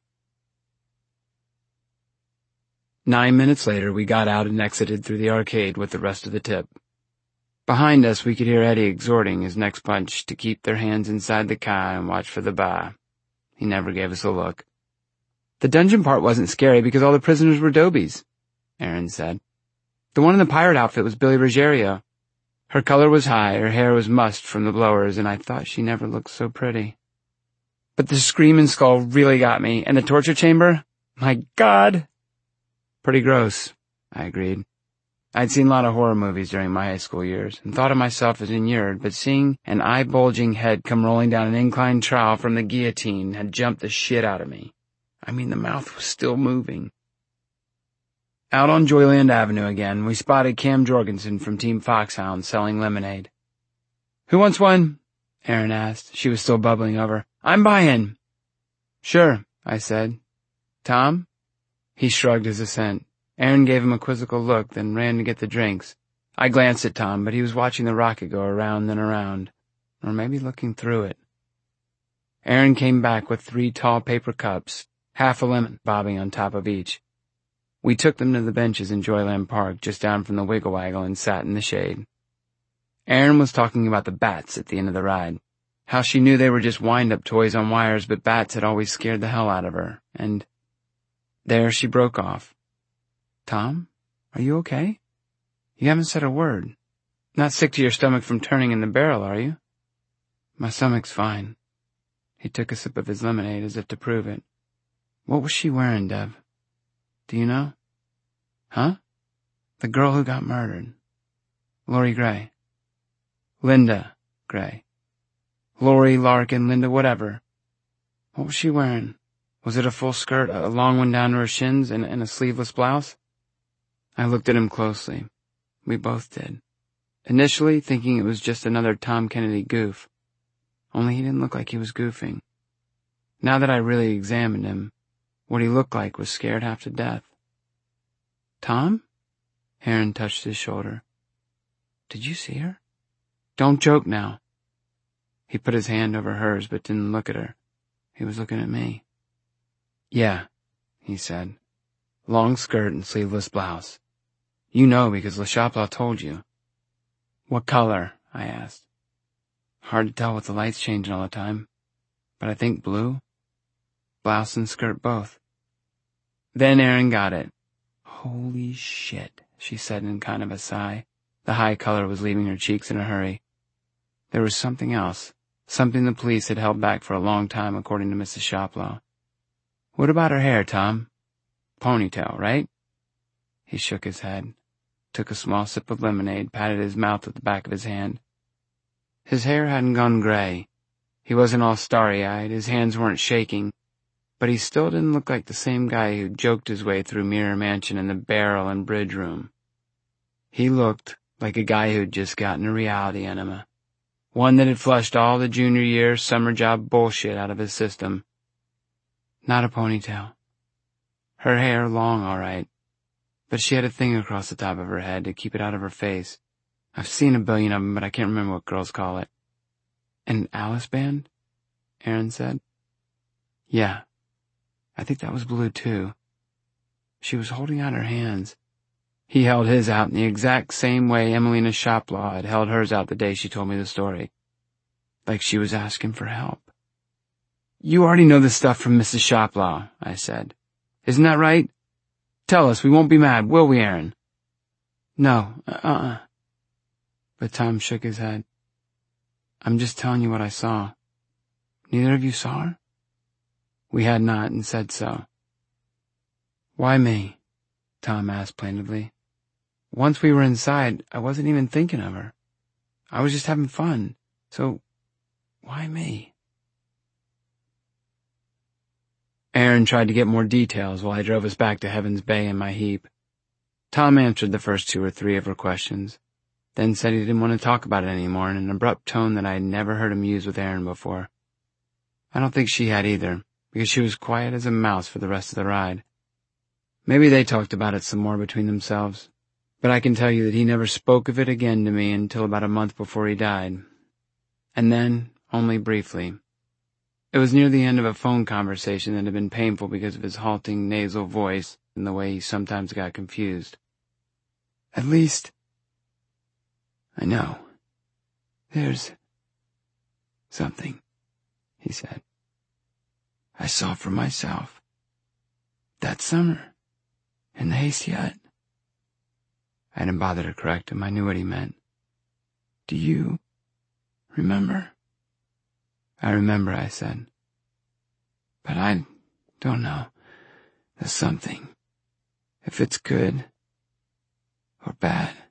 Nine minutes later, we got out and exited through the arcade with the rest of the tip. Behind us, we could hear Eddie exhorting his next bunch to keep their hands inside the car and watch for the bar. He never gave us a look. The dungeon part wasn't scary because all the prisoners were dobies, Erin said. The one in the pirate outfit was Billy Ruggiero. Her color was high, her hair was mussed from the blowers, and I thought she never looked so pretty. But the screaming skull really got me, and the torture chamber? My God! Pretty gross, I agreed. I'd seen a lot of horror movies during my high school years, and thought of myself as inured, but seeing an eye-bulging head come rolling down an inclined trowel from the guillotine had jumped the shit out of me. I mean, the mouth was still moving. Out on Joyland Avenue again, we spotted Cam Jorgensen from Team Foxhound selling lemonade. "Who wants one?" Erin asked. She was still bubbling over. "I'm buying." "Sure," I said. "Tom?" He shrugged his assent. Erin gave him a quizzical look, then ran to get the drinks. I glanced at Tom, but he was watching the rocket go around and around, or maybe looking through it. Erin came back with three tall paper cups, half a lemon bobbing on top of each. We took them to the benches in Joyland Park, just down from the Wiggle Waggle, and sat in the shade. Erin was talking about the bats at the end of the ride, how she knew they were just wind-up toys on wires, but bats had always scared the hell out of her, and there she broke off. "Tom, are you okay? You haven't said a word. Not sick to your stomach from turning in the barrel, are you?" "My stomach's fine." He took a sip of his lemonade as if to prove it. "What was she wearing, Dev? Do you know?" "Huh?" "The girl who got murdered. Lori Gray." "Linda Gray. Lori, Larkin, Linda, whatever. What was she wearing? Was it a full skirt, a long one down to her shins, and, and a sleeveless blouse?" I looked at him closely. We both did. Initially thinking it was just another Tom Kennedy goof. Only he didn't look like he was goofing. Now that I really examined him, what he looked like was scared half to death. "Tom?" Erin touched his shoulder. "Did you see her? Don't joke now." He put his hand over hers but didn't look at her. He was looking at me. "Yeah," he said. "Long skirt and sleeveless blouse. You know because Le Chapelain told you." "What color?" I asked. "Hard to tell with the lights changing all the time, but I think blue. Blouse and skirt both." Then Erin got it. "Holy shit," she said in kind of a sigh. The high color was leaving her cheeks in a hurry. There was something else, something the police had held back for a long time, according to Missus Chapelain. "What about her hair, Tom? Ponytail, right?" He shook his head, took a small sip of lemonade, patted his mouth with the back of his hand. His hair hadn't gone gray. He wasn't all starry-eyed, his hands weren't shaking, but he still didn't look like the same guy who joked his way through Mirror Mansion and the barrel and bridge room. He looked like a guy who'd just gotten a reality enema, one that had flushed all the junior year summer job bullshit out of his system. Not a ponytail. Her hair long, all right, but she had a thing across the top of her head to keep it out of her face. I've seen a billion of them, but I can't remember what girls call it. "An Alice band?" Erin said. "Yeah, I think that was blue too. She was holding out her hands." He held his out in the exact same way Emelina Chapelain had held hers out the day she told me the story, like she was asking for help. "You already know this stuff from Missus Chapelain," I said. "Isn't that right? Tell us, we won't be mad, will we, Erin?" "No, uh-uh." But Tom shook his head. "I'm just telling you what I saw. Neither of you saw her?" We had not, and said so. "Why me?" Tom asked plaintively. "Once we were inside, I wasn't even thinking of her. I was just having fun. So, why me?" Erin tried to get more details while I drove us back to Heaven's Bay in my Heap. Tom answered the first two or three of her questions, then said he didn't want to talk about it anymore in an abrupt tone that I had never heard him use with Erin before. I don't think she had either, because she was quiet as a mouse for the rest of the ride. Maybe they talked about it some more between themselves, but I can tell you that he never spoke of it again to me until about a month before he died. And then, only briefly. It was near the end of a phone conversation that had been painful because of his halting nasal voice and the way he sometimes got confused. "At least, I know. There's something," he said. "I saw for myself. That summer, in the Hasty Hut." I didn't bother to correct him. I knew what he meant. Do you remember?" "I remember," I said. "But I don't know. There's something. If it's good or bad."